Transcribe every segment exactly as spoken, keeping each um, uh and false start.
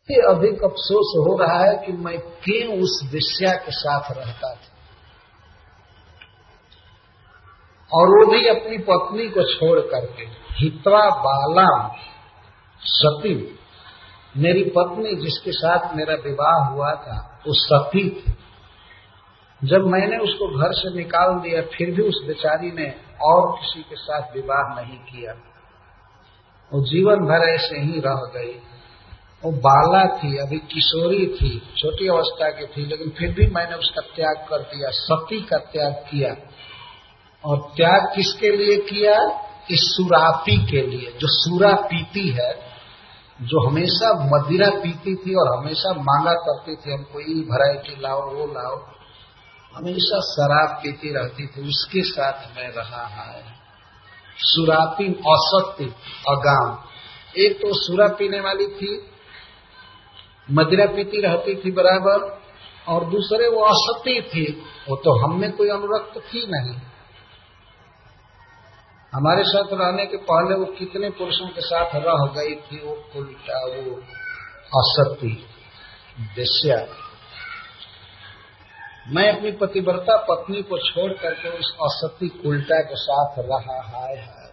ये अधिक अफसोस हो रहा है कि मैं क्यों उस वेश्या के साथ रहता था, और वो भी अपनी पत्नी को छोड़ करके। हित्वा बाला सती, मेरी पत्नी जिसके साथ मेरा विवाह हुआ था वो सती थी। जब मैंने उसको घर से निकाल दिया फिर भी उस बेचारी ने और किसी के साथ विवाह नहीं किया, वो जीवन भर ऐसे ही रह गई। वो बाला थी, अभी किशोरी थी, छोटी अवस्था की थी, लेकिन फिर भी मैंने उसका त्याग कर दिया, सती का त्याग किया। और त्याग किसके लिए किया? इस सुरापी के लिए, जो सुरा पीती है, जो हमेशा मदिरा पीती थी और हमेशा मांगा करती थी हमको ये वैरायटी लाओ वो लाओ, हमेशा शराब पीती रहती थी, उसके साथ मैं रहा है। सुरापी असत्य अगाम, एक तो सुरा पीने वाली थी, मदिरा पीती रहती थी बराबर, और दूसरे वो असती थी, वो तो हम में कोई अनुरक्त थी नहीं। हमारे साथ रहने के पहले वो कितने पुरुषों के साथ रह गई थी, वो कुलटा, वो असती वेश्या। मैं अपनी पतिव्रता पत्नी को छोड़ करके उस असती कुलटा के साथ रहा हाय हाय।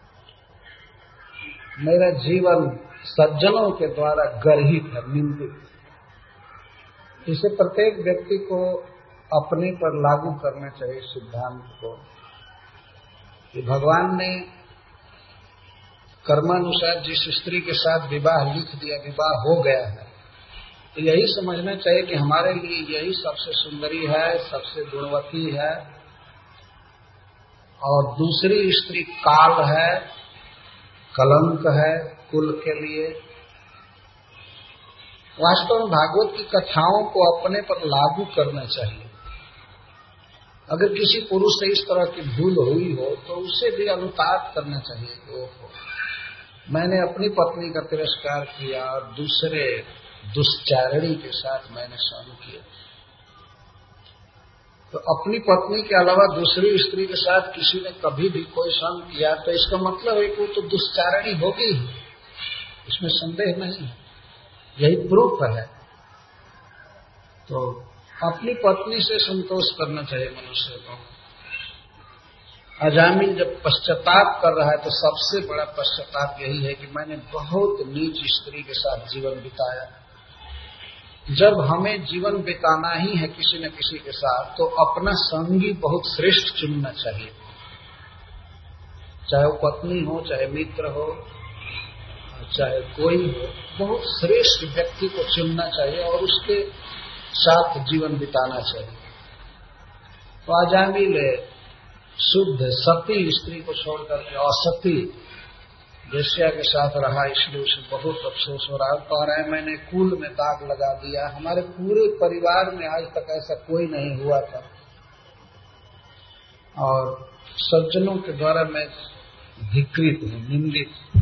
मेरा जीवन सज्जनों के द्वारा गर्हित है, निंदित। इसे प्रत्येक व्यक्ति को अपने पर लागू करना चाहिए सिद्धांत को, कि भगवान ने कर्मानुसार जिस स्त्री के साथ विवाह लिख दिया, विवाह हो गया है, तो यही समझना चाहिए कि हमारे लिए यही सबसे सुंदरी है, सबसे गुणवती है, और दूसरी स्त्री काल है, कलंक है कुल के लिए। वास्तव में भागवत की कथाओं को अपने पर लागू करना चाहिए। अगर किसी पुरुष से इस तरह की भूल हुई हो तो उसे भी अनुताप करना चाहिए कि ओहो, मैंने अपनी पत्नी का तिरस्कार किया और दूसरे दुष्चारणी के साथ मैंने संग किया। तो अपनी पत्नी के अलावा दूसरी स्त्री के साथ किसी ने कभी भी कोई संग किया तो इसका मतलब है कि वो तो दुष्चारणी होगी, इसमें संदेह नहीं है, यही प्रूफ है। तो अपनी पत्नी से संतोष करना चाहिए मनुष्य को। अजामिल जब पश्चाताप कर रहा है तो सबसे बड़ा पश्चाताप यही है कि मैंने बहुत नीच स्त्री के साथ जीवन बिताया। जब हमें जीवन बिताना ही है किसी न किसी के साथ, तो अपना संगी बहुत श्रेष्ठ चुनना चाहिए, चाहे वो पत्नी हो, चाहे मित्र हो, चाहे कोई हो, बहुत श्रेष्ठ व्यक्ति को चुनना चाहिए और उसके साथ जीवन बिताना चाहिए। तो अजामिल शुद्ध सती स्त्री को छोड़कर के असती वेश्या के साथ रहा, इसलिए उसे बहुत अफसोस हो रहा है। कह रहा है मैंने कुल में दाग लगा दिया, हमारे पूरे परिवार में आज तक ऐसा कोई नहीं हुआ था, और सज्जनों के द्वारा मैं धिक्कृत हूं, निंदित।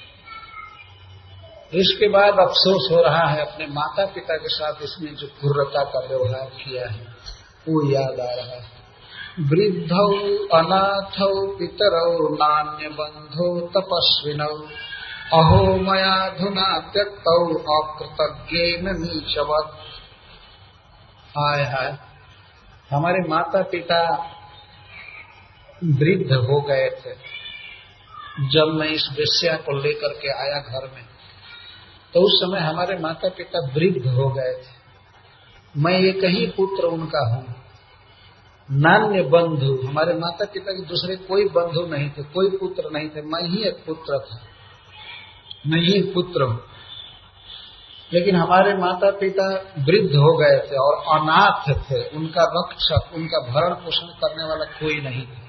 इसके बाद अफसोस हो रहा है अपने माता पिता के साथ इसने जो क्रूरता का व्यवहार किया है वो याद आ रहा है। वृद्धौ अनाथौ पितरौ नान्य बंधो तपस्विनौ अहो मयाधुना त्यक्तौ अकृतज्ञेन नीचवत्। हाय हाय, हमारे माता पिता वृद्ध हो गए थे जब मैं इस वेश्या को लेकर के आया घर में, तो उस समय हमारे माता पिता वृद्ध हो गए थे, मैं एक ही पुत्र उनका हूं। नान्य बंधु, हमारे माता पिता के दूसरे कोई बंधु नहीं थे, कोई पुत्र नहीं थे, मैं ही एक पुत्र था, मैं ही एक पुत्र हूं। लेकिन हमारे माता पिता वृद्ध हो गए थे और अनाथ थे, उनका रक्षक, उनका भरण पोषण करने वाला कोई नहीं था।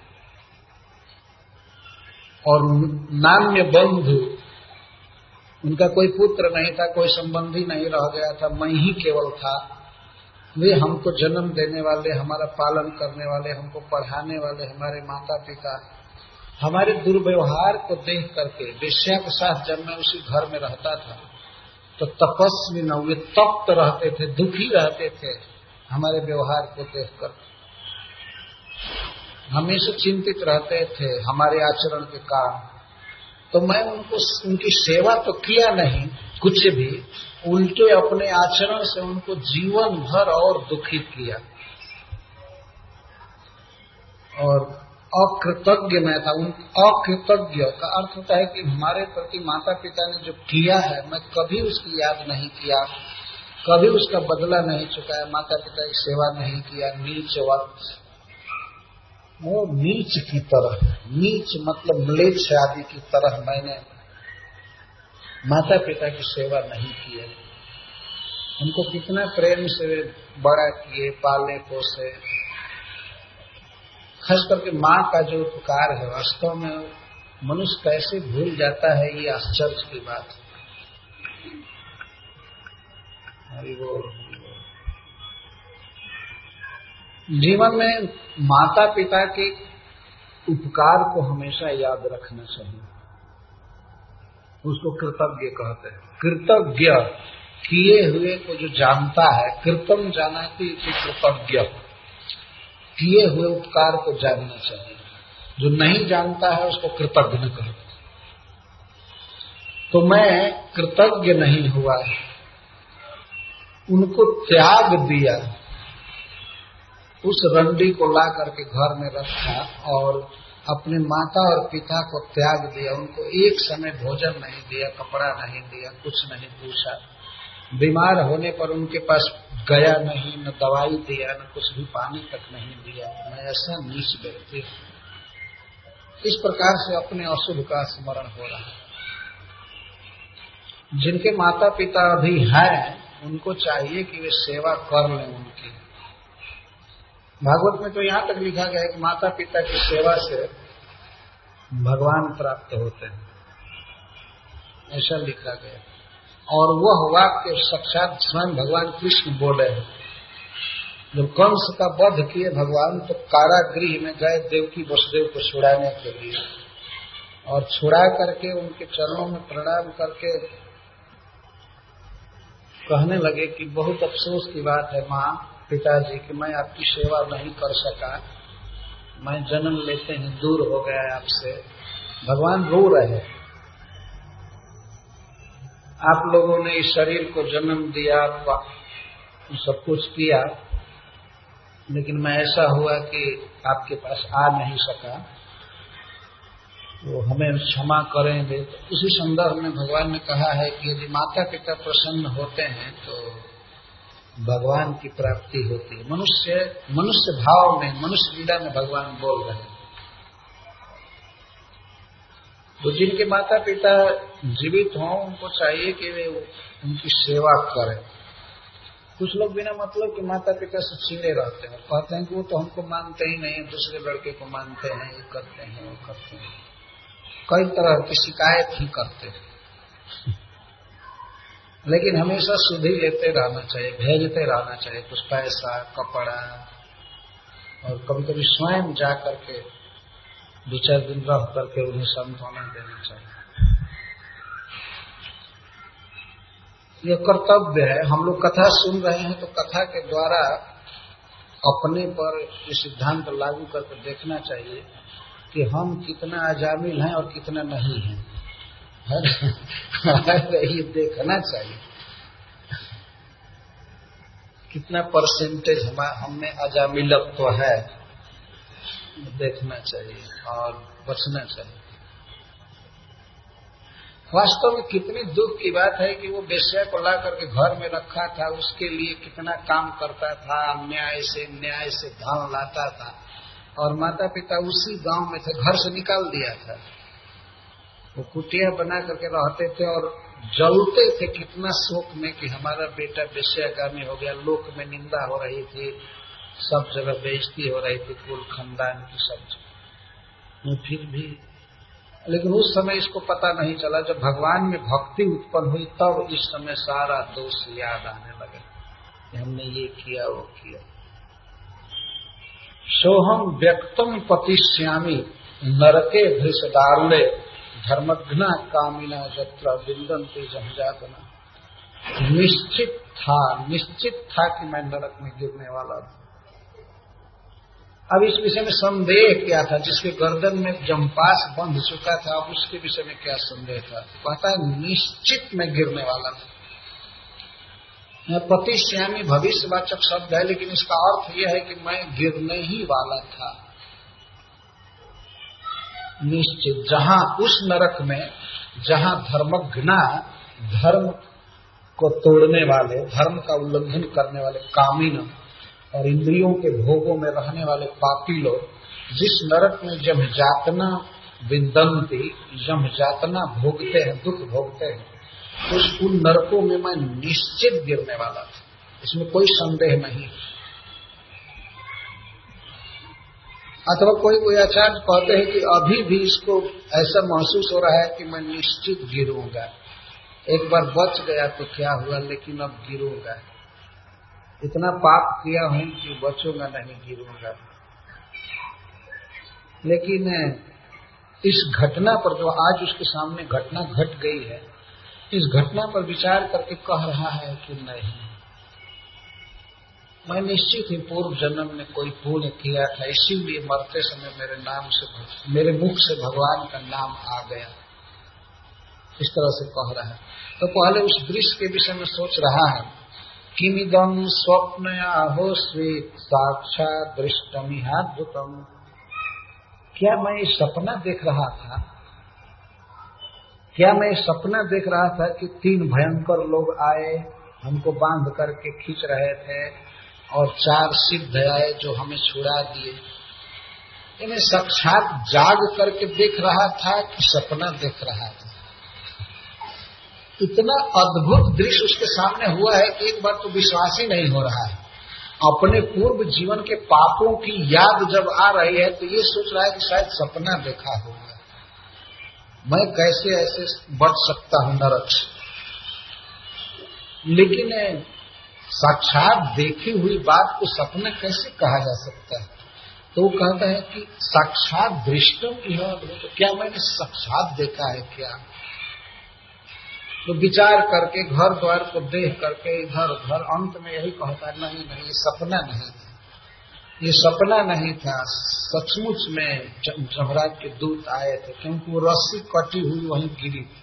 और नान्य बंधु, उनका कोई पुत्र नहीं था, कोई संबंधी नहीं रह गया था, मैं ही केवल था। वे हमको जन्म देने वाले, हमारा पालन करने वाले, हमको पढ़ाने वाले हमारे माता पिता, हमारे दुर्व्यवहार को देख करके, वेश्या के साथ जब मैं उसी घर में रहता था तो तपस्वी न, वे तप्त रहते थे, दुखी रहते थे हमारे व्यवहार को देखकर, हमेशा चिंतित रहते थे हमारे आचरण के कारण। तो मैं उनको, उनकी सेवा तो किया नहीं, कुछ भी उल्टे अपने आचरण से उनको जीवन भर और दुखित किया और अकृतज्ञ मैं था। उन अकृतज्ञ का अर्थ होता है कि हमारे प्रति माता पिता ने जो किया है मैं कभी उसकी याद नहीं किया, कभी उसका बदला नहीं चुकाया, माता पिता की सेवा नहीं किया। नीच वक्त वो नीच की तरह, नीच मतलब म्लेच्छ आदि की तरह मैंने माता पिता की सेवा नहीं की है। उनको कितना प्रेम से बड़ा किए, पाले पोसे। खास करके माँ का जो उपकार है वास्तव में मनुष्य कैसे भूल जाता है, ये आश्चर्य की बात है। वो जीवन में माता पिता के उपकार को हमेशा याद रखना चाहिए। उसको कृतज्ञ कहते हैं। कृतज्ञ किए हुए को जो जानता है, कृतम जानाति इति कृतज्ञ, किए हुए उपकार को जानना चाहिए। जो नहीं जानता है उसको कृतज्ञ न कहो। तो मैं कृतज्ञ नहीं हुआ, उनको त्याग दिया, उस रंडी को ला करके घर में रखा और अपने माता और पिता को त्याग दिया। उनको एक समय भोजन नहीं दिया, कपड़ा नहीं दिया, कुछ नहीं पूछा। बीमार होने पर उनके पास गया नहीं, न दवाई दिया, न कुछ भी पानी तक नहीं दिया। मैं ऐसा नीच व्यक्ति हूं। इस प्रकार से अपने अशुभ का स्मरण हो रहा है। जिनके माता पिता अभी हैं उनको चाहिए कि वे सेवा कर लें उनकी। भागवत में तो यहाँ तक लिखा गया है कि माता पिता की सेवा से भगवान प्राप्त होते हैं, ऐसा लिखा गया। और वह वाक्य साक्षात स्वयं भगवान कृष्ण बोले हैं। जब कंस का वध किए भगवान तो कारागृह में गए देवकी वसुदेव को छुड़ाने के लिए, और छुड़ा करके उनके चरणों में प्रणाम करके कहने लगे कि बहुत अफसोस की बात है माँ पिताजी कि मैं आपकी सेवा नहीं कर सका, मैं जन्म लेते ही दूर हो गया आपसे। भगवान रो रहे, आप लोगों ने इस शरीर को जन्म दिया, सब कुछ किया, लेकिन मैं ऐसा हुआ कि आपके पास आ नहीं सका, तो हमें क्षमा करेंगे। तो उसी संदर्भ में भगवान ने कहा है कि यदि माता पिता प्रसन्न होते हैं तो भगवान की प्राप्ति होती है। मनुष्य मनुष्य भाव में, मनुष्य लीला में भगवान बोल रहे हैं। तो जिनके माता पिता जीवित हों उनको चाहिए कि वे उनकी सेवा करें। कुछ लोग बिना मतलब के माता पिता से चिड़े रहते हैं, कहते हैं कि वो तो हमको मानते ही नहीं, दूसरे लड़के को मानते हैं, ये करते हैं, वो करते हैं, कई तरह की शिकायत ही करते हैं। लेकिन हमेशा सुधि लेते रहना चाहिए, भेजते रहना चाहिए कुछ पैसा, कपड़ा, और कभी कभी स्वयं जा करके दो चार दिन रह करके उन्हें सांत्वना देना चाहिए। यह कर्तव्य है। हम लोग कथा सुन रहे हैं तो कथा के द्वारा अपने पर ये सिद्धांत लागू करके देखना चाहिए कि हम कितना अजामिल हैं और कितना नहीं हैं। ये देखना चाहिए कितना परसेंटेज हमें अजामिलत्व है, देखना चाहिए और बचना चाहिए। वास्तव में कितनी दुख की बात है कि वो वेश्या को ला करके घर में रखा था, उसके लिए कितना काम करता था, न्याय से न्याय से धन लाता था, और माता पिता उसी गांव में थे, घर से निकाल दिया था। वो कुटिया बना करके रहते थे और जलते थे कितना शोक में कि हमारा बेटा वेश्यागामी हो गया। लोक में निंदा हो रही थी, सब जगह बेइज्जती हो रही थी, कुल खानदान की सब जगह। फिर भी लेकिन उस समय इसको पता नहीं चला। जब भगवान में भक्ति उत्पन्न हुई तब इस समय सारा दोष याद आने लगे कि हमने ये किया वो किया। सोहम व्यक्तम पतिष्यामि नरके भृष दारुणे धर्मघ्ना कामिना जत्र विंदन्ति जहजातना। निश्चित था, निश्चित था कि मैं नरक में गिरने वाला था। अब इस विषय में संदेह क्या था? जिसके गर्दन में जम्पास बंध चुका था, अब उसके विषय में क्या संदेह था? कहता है निश्चित में गिरने वाला था। पतिश्यामी भविष्यवाचक शब्द है, लेकिन इसका अर्थ यह है कि मैं गिरने ही वाला था। निश्चित, जहां उस नरक में जहां धर्मघ्ना, धर्म को तोड़ने वाले, धर्म का उल्लंघन करने वाले कामीन और इंद्रियों के भोगों में रहने वाले पापी लोग, जिस नरक में जम जातना विंदन्ति, जम जातना भोगते हैं, दुख भोगते हैं, उस उन नरकों में मैं निश्चित गिरने वाला था, इसमें कोई संदेह नहीं। अथवा कोई कोई आचार्य कहते हैं कि अभी भी इसको ऐसा महसूस हो रहा है कि मैं निश्चित गिरूंगा। एक बार बच गया तो क्या हुआ, लेकिन अब गिरूंगा। इतना पाप किया हूं कि बचूंगा नहीं, गिरूंगा। लेकिन इस घटना पर जो आज उसके सामने घटना घट गई है, इस घटना पर विचार करके कह रहा है कि नहीं, मैं निश्चित ही पूर्व जन्म में कोई पुण्य किया था, इसीलिए मरते समय मेरे नाम से, मेरे मुख से भगवान का नाम आ गया। इस तरह से कह रहा है। तो पहले उस दृश्य के विषय में सोच रहा है, किमिदं स्वप्नया हो स्वेत साक्षात दृष्टमिहाद्भुतम। क्या मैं ये सपना देख रहा था? क्या मैं सपना देख रहा था कि तीन भयंकर लोग आए, हमको बांध करके खींच रहे थे, और चार सिद्ध आए जो हमें छुड़ा दिए? ये मैं साक्षात जाग करके देख रहा था कि सपना देख रहा था? इतना अद्भुत दृश्य उसके सामने हुआ है कि एक बार तो विश्वास ही नहीं हो रहा है। अपने पूर्व जीवन के पापों की याद जब आ रही है तो ये सोच रहा है कि शायद सपना देखा होगा। मैं कैसे ऐसे बच सकता हूं नरक से? लेकिन साक्षात देखी हुई बात को सपना कैसे कहा जा सकता है? तो वो कहता है कि साक्षात दृष्टम यह, तो क्या मैंने साक्षात देखा है क्या? तो विचार करके, घर द्वार को देख करके इधर उधर, अंत में यही कहता है, नहीं नहीं, ये सपना नहीं था, ये सपना नहीं था, सचमुच में जमराज के दूत आए थे, क्योंकि वो रस्सी कटी हुई वहीं गिरी थी।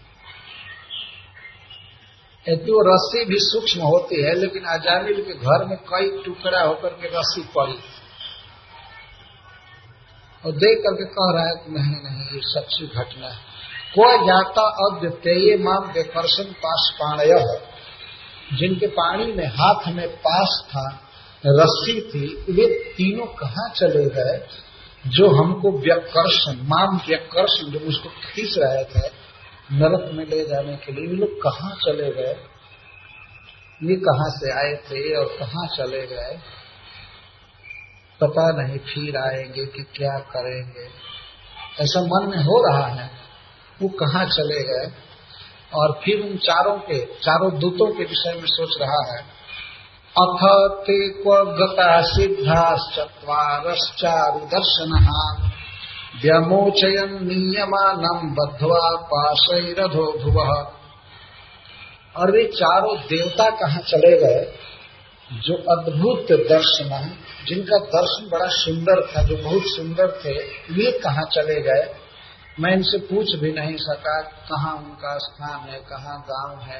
यदि वो रस्सी भी सूक्ष्म होती है, लेकिन अजामिल के घर में कई टुकड़ा होकर के रस्सी पड़ी, और देख करके कह रहा है कि नहीं नहीं, ये सच्ची घटना है। को जाता अद्वितीय माम विकर्षण पास पाणय, जिनके पानी में हाथ में पास था, रस्सी थी, वे तीनों कहाँ चले गए? जो हमको व्यकर्षण, माम व्यकर्षण, जो उसको खींच रहे थे नरक में ले जाने के लिए, वे लोग कहाँ चले गए? ये कहाँ से आए थे और कहाँ चले गए? पता नहीं, फिर आएंगे कि क्या करेंगे, ऐसा मन में हो रहा है। वो कहाँ चले गए? और फिर उन चारों के, चारों दूतों के विषय में सोच रहा है। अथ ते क्व गता सिद्धाश्चत्वारश्चारु दर्शनः व्यमोचयन् नियमानं बद्ध्वा पाशैरधो भुवः। और वे चारों देवता कहाँ चले गए जो अद्भुत दर्शन है, जिनका दर्शन बड़ा सुंदर था, जो बहुत सुंदर थे, वे कहाँ चले गए? मैं इनसे पूछ भी नहीं सका कहाँ उनका स्थान है, कहाँ गांव है।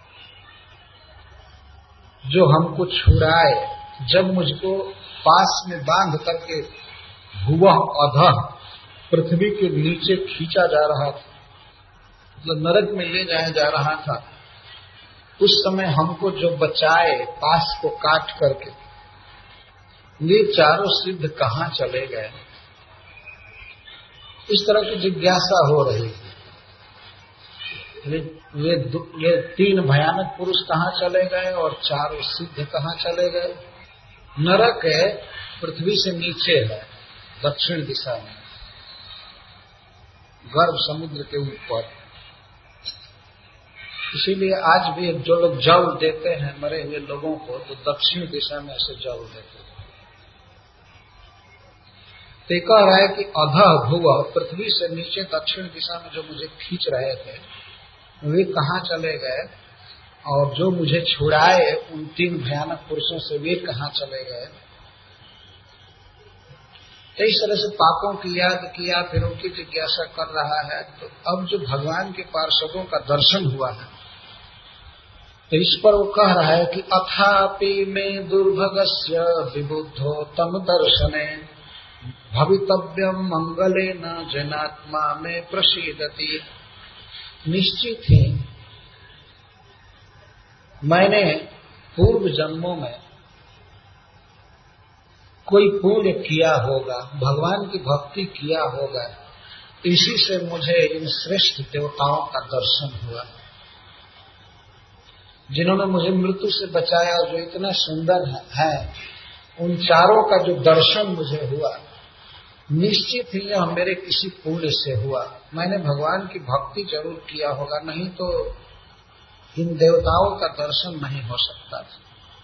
जो हमको छुड़ाए, जब मुझको पास में बांध करके भुवः अधः, पृथ्वी के नीचे खींचा जा रहा था, मतलब नरक में ले जाया जा रहा था, उस समय हमको जो बचाए पास को काट करके, ये चारों सिद्ध कहाँ चले गए? इस तरह की जिज्ञासा हो रही है। ये, ये, ये तीन भयानक पुरुष कहाँ चले गए और चारों सिद्ध कहाँ चले गए? नरक है पृथ्वी से नीचे है, दक्षिण दिशा में, गर्भ समुद्र के ऊपर। इसीलिए आज भी जो लोग जल देते हैं मरे हुए लोगों को, तो दक्षिण दिशा में ऐसे जल देते हैं। तो कह रहा है कि अधः भुव, पृथ्वी से नीचे दक्षिण दिशा में जो मुझे खींच रहे थे, वे कहाँ चले गए? और जो मुझे छुड़ाए उन तीन भयानक पुरुषों से, वे कहाँ चले गए? तो इस तरह से पापों की याद किया, फिर उनकी जिज्ञासा कर रहा है। तो अब जो भगवान के पार्षदों का दर्शन हुआ है, तो इस पर वो कह रहा है कि अथापि में दुर्भगस्य विबुद्धो तम दर्शने भवितव्यम मंगले न जनात्मा में प्रसीदति। निश्चित ही मैंने पूर्व जन्मों में कोई पुण्य किया होगा, भगवान की भक्ति किया होगा, इसी से मुझे इन श्रेष्ठ देवताओं का दर्शन हुआ, जिन्होंने मुझे मृत्यु से बचाया, जो इतना सुंदर है। उन चारों का जो दर्शन मुझे हुआ, निश्चित ही यह मेरे किसी पुण्य से हुआ। मैंने भगवान की भक्ति जरूर किया होगा, नहीं तो इन देवताओं का दर्शन नहीं हो सकता था।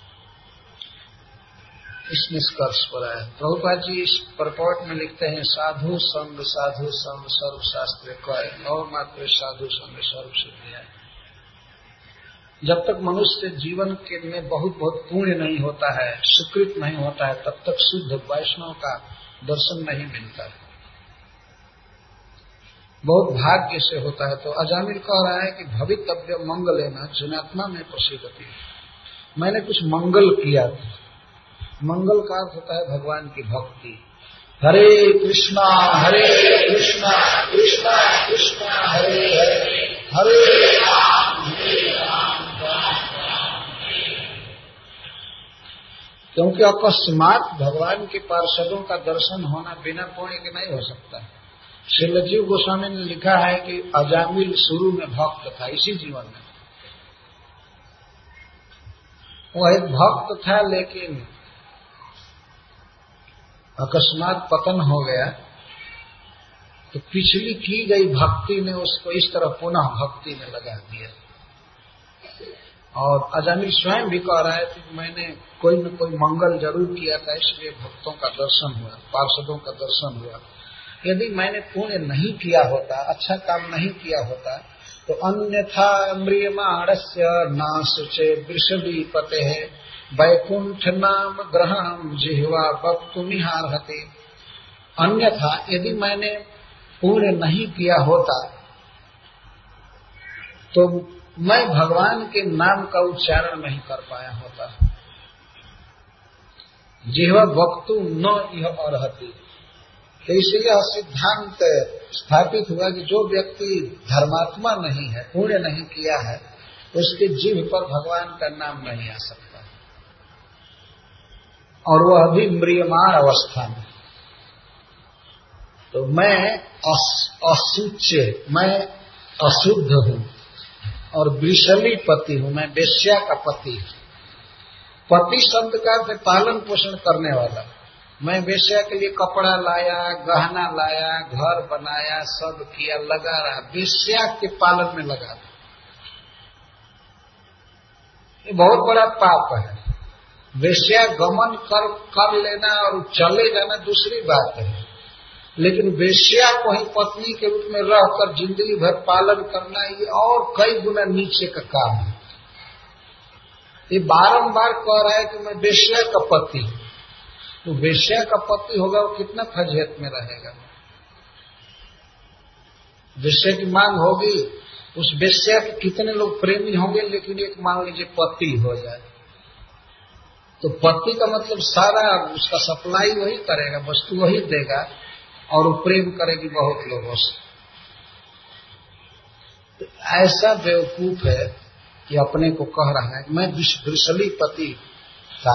इस निष्कर्ष पर है। प्रभुपाद जी इस परपोर्ट में लिखते हैं, साधु संग साधु संग सर्वशास्त्र कय, और मात्र साधु संग सर्व सिद्धियां। जब तक मनुष्य जीवन के में बहुत बहुत पुण्य नहीं होता है, सुकृत नहीं होता है, तब तक शुद्ध वैष्णव का दर्शन नहीं मिलता है। बहुत भाग्य से होता है। तो अजामिल कह रहा है कि भवितव्य मंगलेन जनात्मा में प्रसिद्धति। मैंने कुछ मंगल किया था। मंगल का अर्थ होता है भगवान की भक्ति। हरे कृष्णा हरे कृष्णा कृष्णा कृष्णा हरे हरे हरे राम हरे राम राम राम। क्योंकि अकस्मात भगवान के पार्षदों का दर्शन होना बिना पुण्य के नहीं हो सकता है। श्रीलजीव गोस्वामी ने लिखा है कि अजामिल शुरू में भक्त था, इसी जीवन में वो एक भक्त था, लेकिन अकस्मात पतन हो गया। तो पिछली की गई भक्ति ने उसको इस तरह पुनः भक्ति में लगा दिया। और अजामिल स्वयं भी कह रहा है कि मैंने कोई न कोई मंगल जरूर किया था, इसलिए भक्तों का दर्शन हुआ, पार्षदों का दर्शन हुआ। यदि मैंने पुण्य नहीं किया होता, अच्छा काम नहीं किया होता, तो अन्यथा म्रियमाणस्य नासुचे वृषभी पते है वैकुंठ नाम ग्रहणम जिह्वा वक्तुमिहार्हते। अन्यथा यदि मैंने पुण्य नहीं किया होता, तो मैं भगवान के नाम का उच्चारण नहीं कर पाया होता। जिह्वा वक्तु न यह अर्हति। तो इसलिए यह सिद्धांत स्थापित हुआ कि जो व्यक्ति धर्मात्मा नहीं है, पुण्य नहीं किया है, उसके जीभ पर भगवान का नाम नहीं आ सकता। और वह अभी म्रियमाण अवस्था में। तो मैं असुच्य, मैं अशुद्ध हूं और वृषली पति हूं, मैं वेश्या का पति। पति शब्द का अर्थ पालन पोषण करने वाला। मैं वेश्या के लिए कपड़ा लाया, गहना लाया, घर बनाया, सब किया, लगा रहा, वेश्या के पालन में लगा। ये बहुत बड़ा पाप है। वेश्या गमन कर कर लेना और चले जाना दूसरी बात है, लेकिन वेश्या को ही पत्नी के रूप में रहकर जिंदगी भर पालन करना, ये और कई गुना नीचे का काम है। ये बारंबार कह रहा है कि मैं वेश्या का पति। तो वेश्या का पति होगा, वो कितना फजीहत में रहेगा। वेश्या की मांग होगी, उस वेश्या के कितने लोग प्रेमी होंगे, लेकिन एक मान लीजिए पति हो जाए, तो पति का मतलब सारा उसका सप्लाई वही करेगा, वस्तु वही देगा, और वो प्रेम करेगी बहुत लोगों से। तो ऐसा बेवकूफ है कि अपने को कह रहा है मैं वृषली पति था,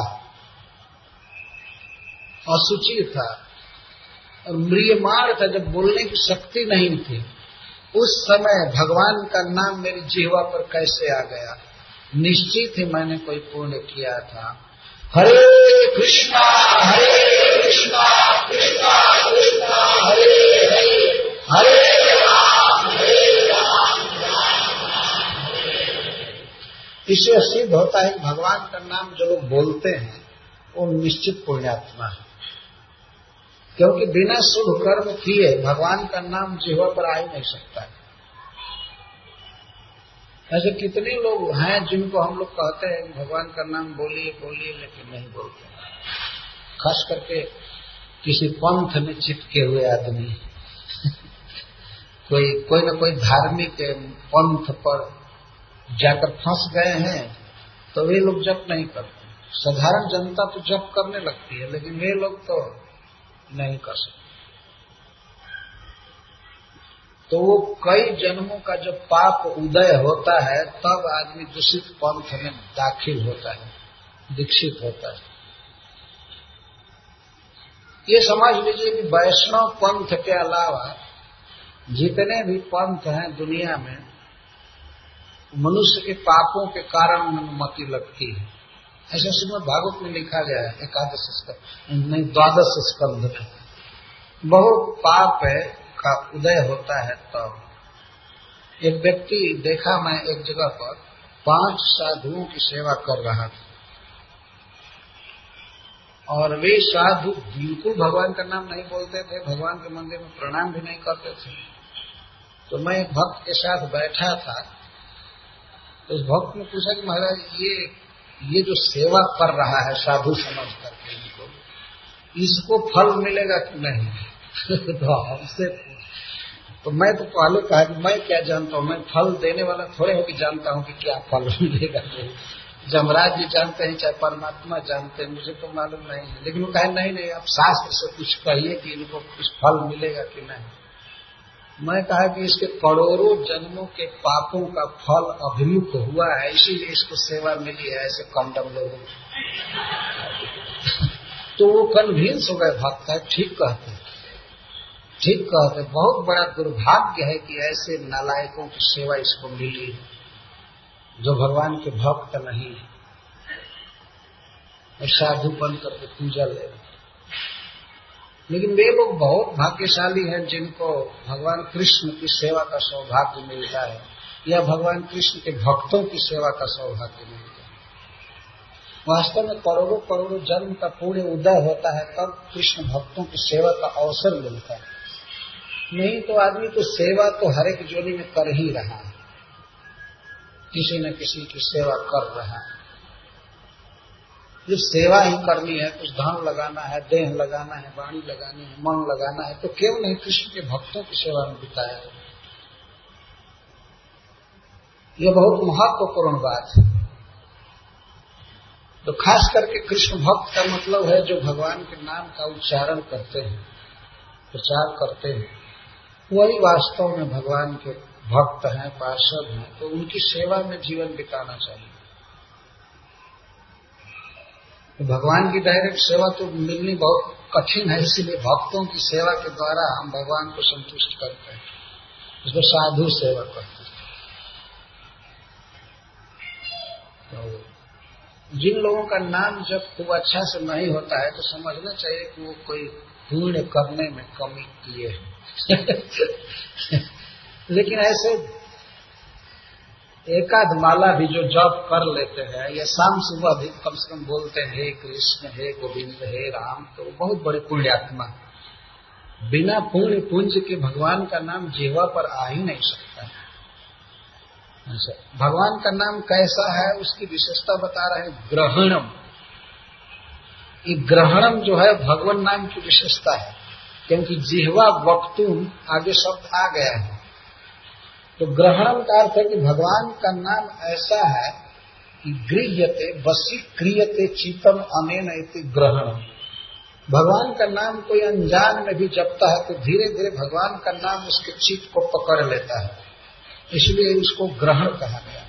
असुचि था और म्रियमाण था, जब बोलने की शक्ति नहीं थी। उस समय भगवान का नाम मेरी जिह्वा पर कैसे आ गया? निश्चित ही मैंने कोई पुण्य किया था। हरे कृष्णा हरे कृष्णा कृष्णा कृष्णा हरे हरे हरे राम हरे राम राम राम हरे। इससे सिद्ध होता है कि भगवान का नाम जो लोग बोलते हैं वो निश्चित पुण्यात्मा है, क्योंकि बिना शुभ कर्म किए भगवान का नाम जिह्वा पर आ ही नहीं सकता है। ऐसे कितने लोग हैं जिनको हम लोग कहते हैं भगवान का नाम बोलिए बोलिए, लेकिन नहीं बोलते। खास करके किसी पंथ में चिपके हुए आदमी कोई कोई न कोई धार्मिक पंथ पर जाकर फंस गए हैं तो वे लोग जप नहीं करते। साधारण जनता तो जप करने लगती है, लेकिन वे लोग तो नहीं कर सकते। तो वो कई जन्मों का जब पाप उदय होता है तब आदमी दूषित पंथ में दाखिल होता है, दीक्षित होता है। ये समझ लीजिए कि वैष्णव पंथ के अलावा जितने भी पंथ हैं दुनिया में, मनुष्य के पापों के कारण अनुमति लगती है। ऐसा श्रीमद् भागवत में लिखा गया है, एकादश स्कंध नहीं द्वादश स्कंध में। बहुत पाप है का उदय होता है तब। एक व्यक्ति देखा मैं एक जगह पर, पांच साधुओं की सेवा कर रहा था और वे साधु बिल्कुल भगवान का नाम नहीं बोलते थे, भगवान के मंदिर में प्रणाम भी नहीं करते थे। तो मैं एक भक्त के साथ बैठा था, तो उस भक्त ने पूछा कि महाराज ये ये जो सेवा कर रहा है साधु समझ करके इनको, इसको फल मिलेगा कि नहीं? तो हमसे तो मैं तो पहले कहा कि मैं क्या जानता हूँ, मैं फल देने वाला थोड़े हो कि जानता हूँ कि क्या फल मिलेगा। जमराज जी जानते हैं, चाहे परमात्मा जानते हैं, मुझे तो मालूम नहीं है। लेकिन वो कहे नहीं नहीं आप शास्त्र से कुछ कहिए कि इनको कुछ फल मिलेगा कि नहीं। मैं कहा कि इसके करोड़ों जन्मों के पापों का फल अभिमुख हुआ है, इसीलिए इसको सेवा मिली है ऐसे कंडम लोगों को। तो वो कन्विंस हो गए भक्त है, ठीक कहते हैं, ठीक कहते हैं। बहुत बड़ा दुर्भाग्य है कि ऐसे नालायकों की सेवा इसको मिली है जो भगवान के भक्त नहीं है और साधु बन करके पूजा ले। लेकिन वे लोग बहुत भाग्यशाली हैं जिनको भगवान कृष्ण की सेवा का सौभाग्य मिलता है या भगवान कृष्ण के भक्तों की सेवा का सौभाग्य मिलता है। वास्तव में करोड़ों करोड़ों जन्म का पूर्ण उदय होता है तब कृष्ण भक्तों की सेवा का अवसर मिलता है। नहीं तो आदमी तो सेवा तो हर एक जोनी में कर ही रहा है, किसी न किसी की सेवा कर रहा है। जब सेवा ही करनी है, कुछ धन लगाना है, देह लगाना है, वाणी लगानी है, मन लगाना है, तो क्यों नहीं कृष्ण के भक्तों की सेवा में बिताया। यह बहुत महत्वपूर्ण बात है। तो खास करके कृष्ण भक्त का मतलब है जो भगवान के नाम का उच्चारण करते हैं, प्रचार करते हैं, वही वास्तव में भगवान के भक्त हैं, पार्षद हैं। तो उनकी सेवा में जीवन बिताना चाहिए। तो भगवान की डायरेक्ट सेवा तो मिलनी बहुत कठिन है, इसीलिए भक्तों की सेवा के द्वारा हम भगवान को संतुष्ट करते हैं, उसको साधु सेवा करते हैं। तो जिन लोगों का नाम जब खूब अच्छा से नहीं होता है तो समझना चाहिए कि वो कोई पुण्य करने में कमी किए हैं। लेकिन ऐसे एकाध माला भी जो जप कर लेते हैं या शाम सुबह भी कम से कम बोलते हैं हे कृष्ण, हे गोविंद, हे राम, तो बहुत बड़े पुण्यात्मा। बिना पुण्य पुंज के भगवान का नाम जिह्वा पर आ ही नहीं सकता। अच्छा, भगवान का नाम कैसा है उसकी विशेषता बता रहे हैं, ग्रहणम। ये ग्रहणम जो है भगवान नाम की विशेषता है, क्योंकि जिह्वा वक्तुम आगे शब्द आ गया है। तो ग्रहणम का अर्थ है कि भगवान का नाम ऐसा है कि गृह्यते वशीक्रियते चित्तम अनेन इति ग्रहणम। भगवान का नाम कोई अनजान में भी जपता है तो धीरे धीरे भगवान का नाम उसके चित्त को पकड़ लेता है, इसलिए उसको ग्रहण कहा गया।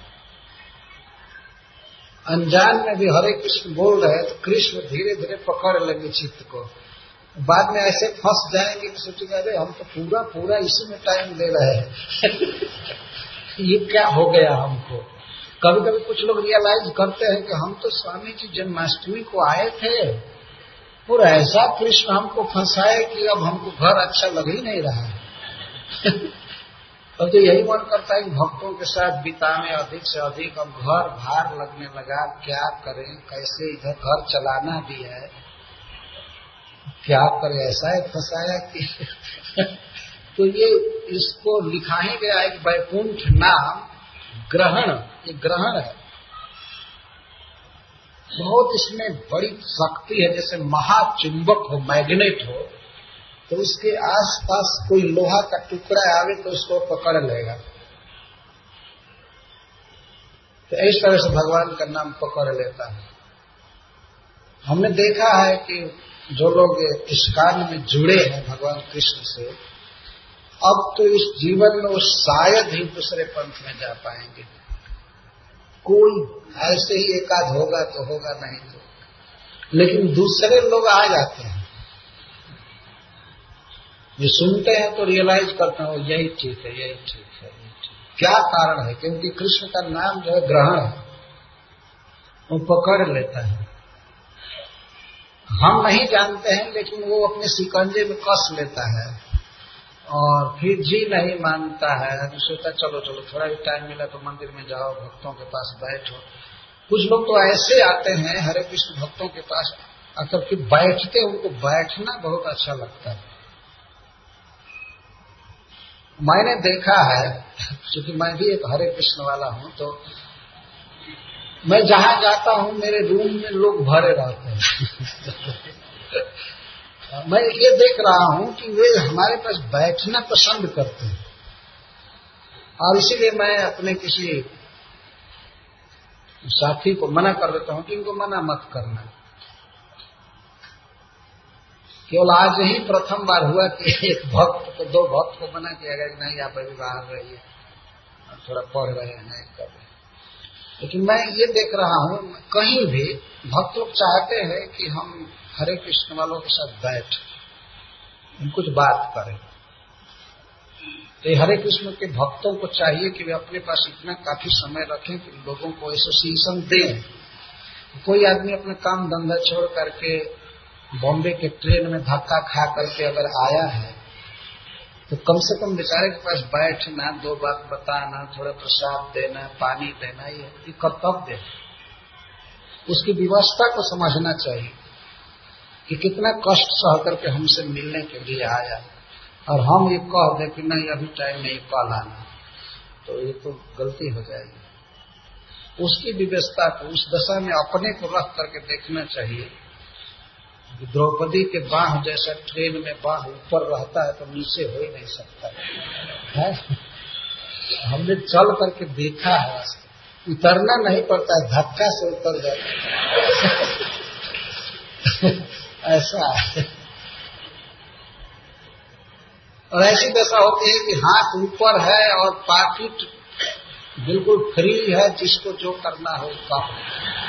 अनजान में भी हरे कृष्ण बोल रहे हैं तो कृष्ण धीरे धीरे पकड़ लेंगे चित्त को। बाद में ऐसे फंस जाएंगे कि सोचेंगे अरे हम तो पूरा पूरा इसी में टाइम दे रहे हैं। ये क्या हो गया हमको। कभी कभी कुछ लोग रियलाइज करते हैं कि हम तो स्वामी जी जन्माष्टमी को आए थे और ऐसा कृष्ण हमको फंसाए कि अब हमको घर अच्छा लग ही नहीं रहा है। अब तो यही मन करता है कि भक्तों के साथ बिताने अधिक से अधिक। अब घर भार लगने लगा, क्या करें, कैसे इधर घर चलाना भी है, क्या करें, ऐसा है फंसाया कि तो ये इसको लिखा ही गया है कि वैकुंठ नाम ग्रहण, ये ग्रहण है। बहुत इसमें बड़ी शक्ति है, जैसे महाचुंबक हो, मैग्नेट हो, तो उसके आसपास कोई लोहा का टुकड़ा आवे तो उसको पकड़ लेगा। तो इस तरह से भगवान का नाम पकड़ लेता है। हमने देखा है कि जो लोग इस्कान में जुड़े हैं भगवान कृष्ण से, अब तो इस जीवन में वो शायद ही दूसरे पंथ में जा पाएंगे। कोई ऐसे ही एकाध होगा तो होगा, नहीं तो। लेकिन दूसरे लोग आ जाते हैं, ये सुनते हैं तो रियलाइज करते हैं यही ठीक है, यही ठीक है, यही ठीक। क्या कारण है? क्योंकि कृष्ण का नाम जो है ग्रहण है, वो पकड़ लेता है। हम नहीं जानते हैं, लेकिन वो अपने शिकंजे में कस लेता है और फिर जी नहीं मानता है। सोचता चलो चलो थोड़ा भी टाइम मिला तो मंदिर में जाओ, भक्तों के पास बैठो। कुछ लोग तो ऐसे आते हैं हरे कृष्ण भक्तों के पास आकर फिर बैठते, उनको बैठना बहुत अच्छा लगता है। मैंने देखा है, क्योंकि मैं भी एक हरे कृष्ण वाला हूं, तो मैं जहां जाता हूं मेरे रूम में लोग भरे रहते हैं। मैं ये देख रहा हूं कि वे हमारे पास बैठना पसंद करते हैं, और इसीलिए मैं अपने किसी साथी को मना कर देता हूं कि इनको मना मत करना। केवल आज ही प्रथम बार हुआ कि एक भक्त को, दो भक्त को मना किया गया कि नहीं आप अभी बाहर रहिए, थोड़ा पढ़ रहे हैं, कर रहे हैं। लेकिन मैं ये देख रहा हूं कहीं भी भक्त लोग चाहते हैं कि हम हरे कृष्ण वालों के साथ बैठ कुछ बात करें। तो हरे कृष्ण के भक्तों को चाहिए कि वे अपने पास इतना काफी समय रखें कि लोगों को एसोसिएशन दें। कोई आदमी अपना काम धंधा छोड़ करके बॉम्बे के ट्रेन में धक्का खा करके अगर आया है तो कम से कम बेचारे के पास बैठना, दो बात बताना, थोड़ा प्रसाद देना, पानी देना, ये कर्तव्य है। उसकी व्यवस्था को समझना चाहिए कि कितना कष्ट सह करके हमसे मिलने के लिए आया, और हम ये कह दें कि नहीं अभी टाइम नहीं, कल आना, तो ये तो गलती हो जाएगी। उसकी व्यवस्था को उस दशा में अपने को रख करके देखना चाहिए। द्रौपदी के बाह जैसा ट्रेन में बाह ऊपर रहता है तो नीचे हो ही नहीं सकता है। हमने चल करके देखा है, उतरना नहीं पड़ता है, धक्का से उतर जाता है। ऐसा है। और ऐसी दशा होती है कि हाथ ऊपर है और पाकिट बिल्कुल फ्री है, जिसको जो करना हो काम।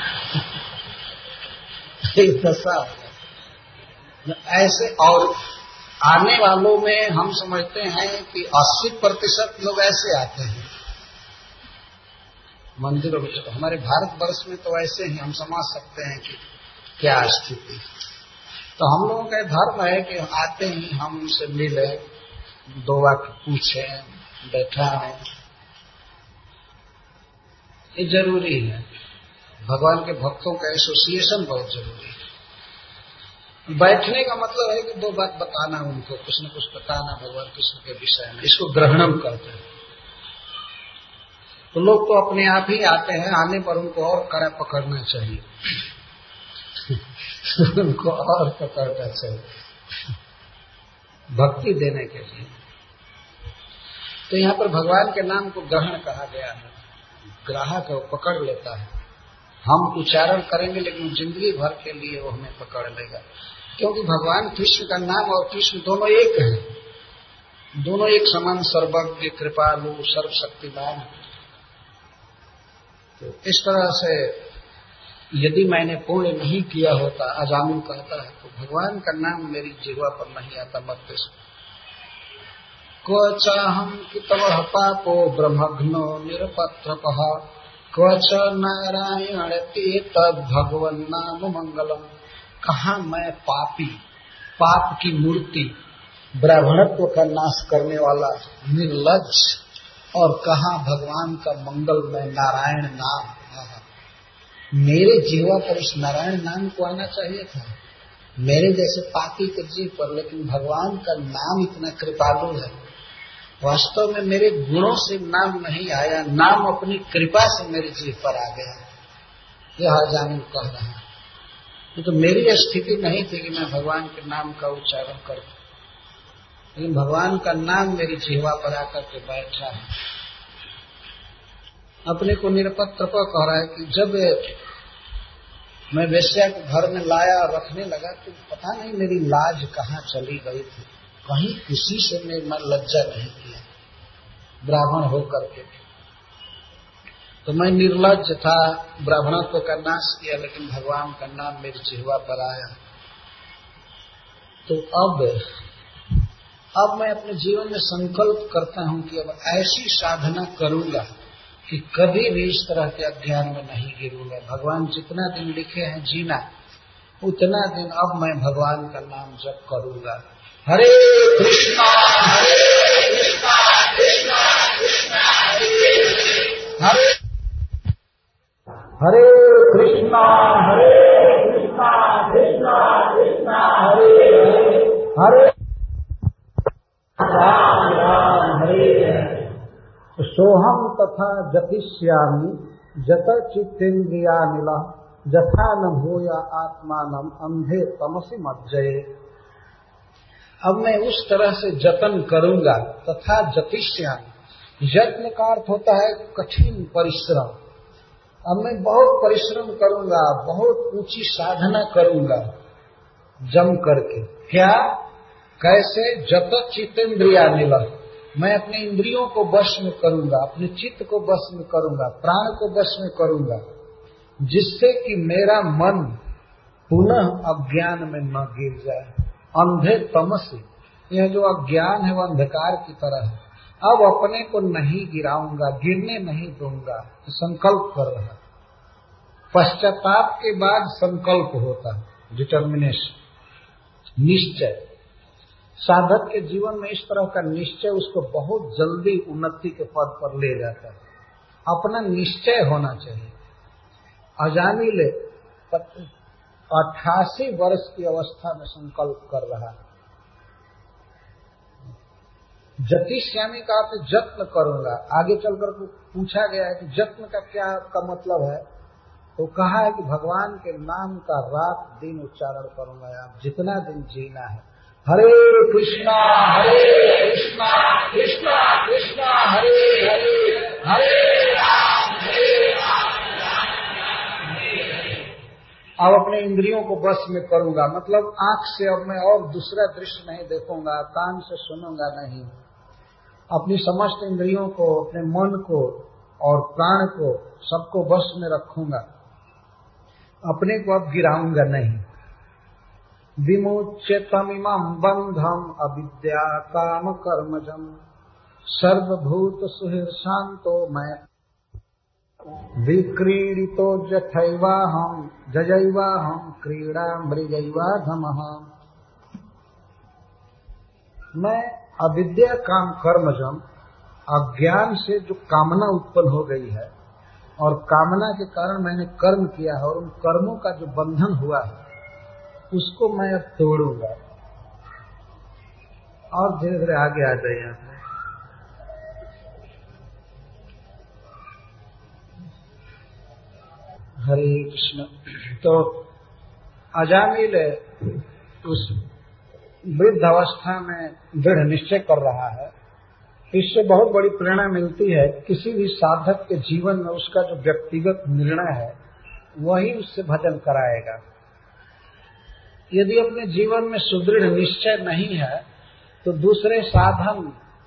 एक दशा ऐसे। और आने वालों में हम समझते हैं कि अस्सी प्रतिशत लोग ऐसे आते हैं मंदिरों में। हमारे भारतवर्ष में तो ऐसे ही हम समझ सकते हैं कि क्या स्थिति। तो हम लोगों का धर्म है कि आते ही हम उनसे मिले, दो वाक्य पूछे, बैठा है, ये जरूरी है। भगवान के भक्तों का एसोसिएशन बहुत जरूरी है। बैठने का मतलब है कि दो बात बताना, उनको कुछ न कुछ बताना भगवान कृष्ण के विषय में, इसको ग्रहणम करते हैं। तो लोग तो अपने आप ही आते हैं, आने पर उनको और कड़ा पकड़ना चाहिए। उनको और पकड़ना चाहिए भक्ति देने के लिए। तो यहाँ पर भगवान के नाम को ग्रहण कहा गया है। ग्राहक है, पकड़ लेता है। हम उच्चारण करेंगे लेकिन जिंदगी भर के लिए वो हमें पकड़ लेगा, क्योंकि भगवान कृष्ण का नाम और कृष्ण दोनों एक हैं, दोनों एक समान सर्वज्ञ, कृपालु, सर्वशक्तिमान। तो इस तरह से यदि मैंने पुण्य नहीं किया होता, अजामिल कहता है, तो भगवान का नाम मेरी जिह्वा पर नहीं आता मस्तिष्क। क्वच हम कितवः पापो ब्रह्मघ्नो निरपत्रपः क्वच नारायण तद भगवन नाम मंगलम। कहाँ मैं पापी, पाप की मूर्ति, ब्राह्मणत्व का नाश करने वाला निर्लज्ज, और कहाँ भगवान का मंगल में नारायण नाम। मेरे जीवा पर इस नारायण नाम को आना चाहिए था, मेरे जैसे पापी के जीव पर। लेकिन भगवान का नाम इतना कृपालु है, वास्तव में मेरे गुणों से नाम नहीं आया, नाम अपनी कृपा से मेरे जीव पर आ गया। यह अजामिल कह रहा है। ये तो मेरी स्थिति नहीं थी कि मैं भगवान के नाम का उच्चारण करूं, लेकिन भगवान का नाम मेरी जिह्वा पर आकर के बैठा है। अपने को निरपत्र पर कह रहा है कि जब मैं वेश्या को घर में लाया और रखने लगा तो पता नहीं मेरी लाज कहाँ चली गई थी, कहीं किसी से मैं लज्जा नहीं किया ब्राह्मण होकर के। तो मैं निर्लज्ज था, ब्राह्मणत्व का नाश किया, लेकिन भगवान का नाम मेरी जिह्वा पर आया। तो अब अब मैं अपने जीवन में संकल्प करता हूं कि अब ऐसी साधना करूंगा कि कभी भी इस तरह के अज्ञान में नहीं गिरूंगा। भगवान जितना दिन लिखे हैं जीना, उतना दिन अब मैं भगवान का नाम जप करूंगा। हरे कृष्णा हरे कृष्णा कृष्णा कृष्णा हरे हरे हरे कृष्णा हरे कृष्णा कृष्णा कृष्णा हरे हरे राम राम हरे हरे। सोहम तथा जतिष्यामि जत चित्तेन्द्रियानिल जथा न भूया आत्मानम अंधे तमसि मज्जये। अब मैं उस तरह से जतन करूंगा, तथा जतिष्यामि, यत्न का अर्थ होता है कठिन परिश्रम। अब मैं बहुत परिश्रम करूंगा, बहुत ऊंची साधना करूंगा जम करके। क्या, कैसे? जत चित्तेन्द्रियानिल, मैं अपने इंद्रियों को वश में करूंगा, अपने चित्त को वश में करूंगा, प्राण को वश में करूंगा, जिससे कि मेरा मन पुनः अज्ञान में न गिर जाए। अंधे तमसी, यह जो अज्ञान है वह अंधकार की तरह है। अब अपने को नहीं गिराऊंगा, गिरने नहीं दूंगा, तो संकल्प कर रहा। पश्चाताप के बाद संकल्प होता है, डिटर्मिनेशन, निश्चय। साधक के जीवन में इस तरह का निश्चय उसको बहुत जल्दी उन्नति के पद पर ले जाता है। अपना निश्चय होना चाहिए। अजामिल अट्ठासी वर्ष की अवस्था में संकल्प कर रहा है। जतिष्यामि का अर्थ जत्न करूंगा। आगे चलकर पूछा गया है कि जत्न का क्या का मतलब है, तो कहा है कि भगवान के नाम का रात दिन उच्चारण करूंगा। आप जितना दिन जीना है, हरे कृष्णा हरे कृष्णा कृष्णा कृष्णा हरे हरे हरे राम हरे राम राम राम हरे हरे। अब अपने इंद्रियों को बस में करूंगा, मतलब आंख से अब मैं और दूसरा दृश्य नहीं देखूंगा, कान से सुनूंगा नहीं। अपनी समस्त इंद्रियों को, अपने मन को और प्राण को सबको बस में रखूंगा, अपने को अब गिराऊंगा नहीं। विमुच्य तमिमं बंधम अविद्या काम कर्मजम सर्वभूत सुहृशांतो मैं विक्रीडितो जथैवाहम जजैवाहम क्रीड़ा मृगैवाधमः। मैं अविद्या काम कर्मजम, अज्ञान से जो कामना उत्पन्न हो गई है और कामना के कारण मैंने कर्म किया है और उन कर्मों का जो बंधन हुआ है उसको मैं अब तोड़ूंगा। और धीरे धीरे आगे आ जाए यहाँ पे। हरे कृष्ण। तो अजामिल उस वृद्ध अवस्था में दृढ़ निश्चय कर रहा है। इससे बहुत बड़ी प्रेरणा मिलती है। किसी भी साधक के जीवन में उसका जो व्यक्तिगत निर्णय है वही उससे भजन कराएगा। यदि अपने जीवन में सुदृढ़ निश्चय नहीं है तो दूसरे साधन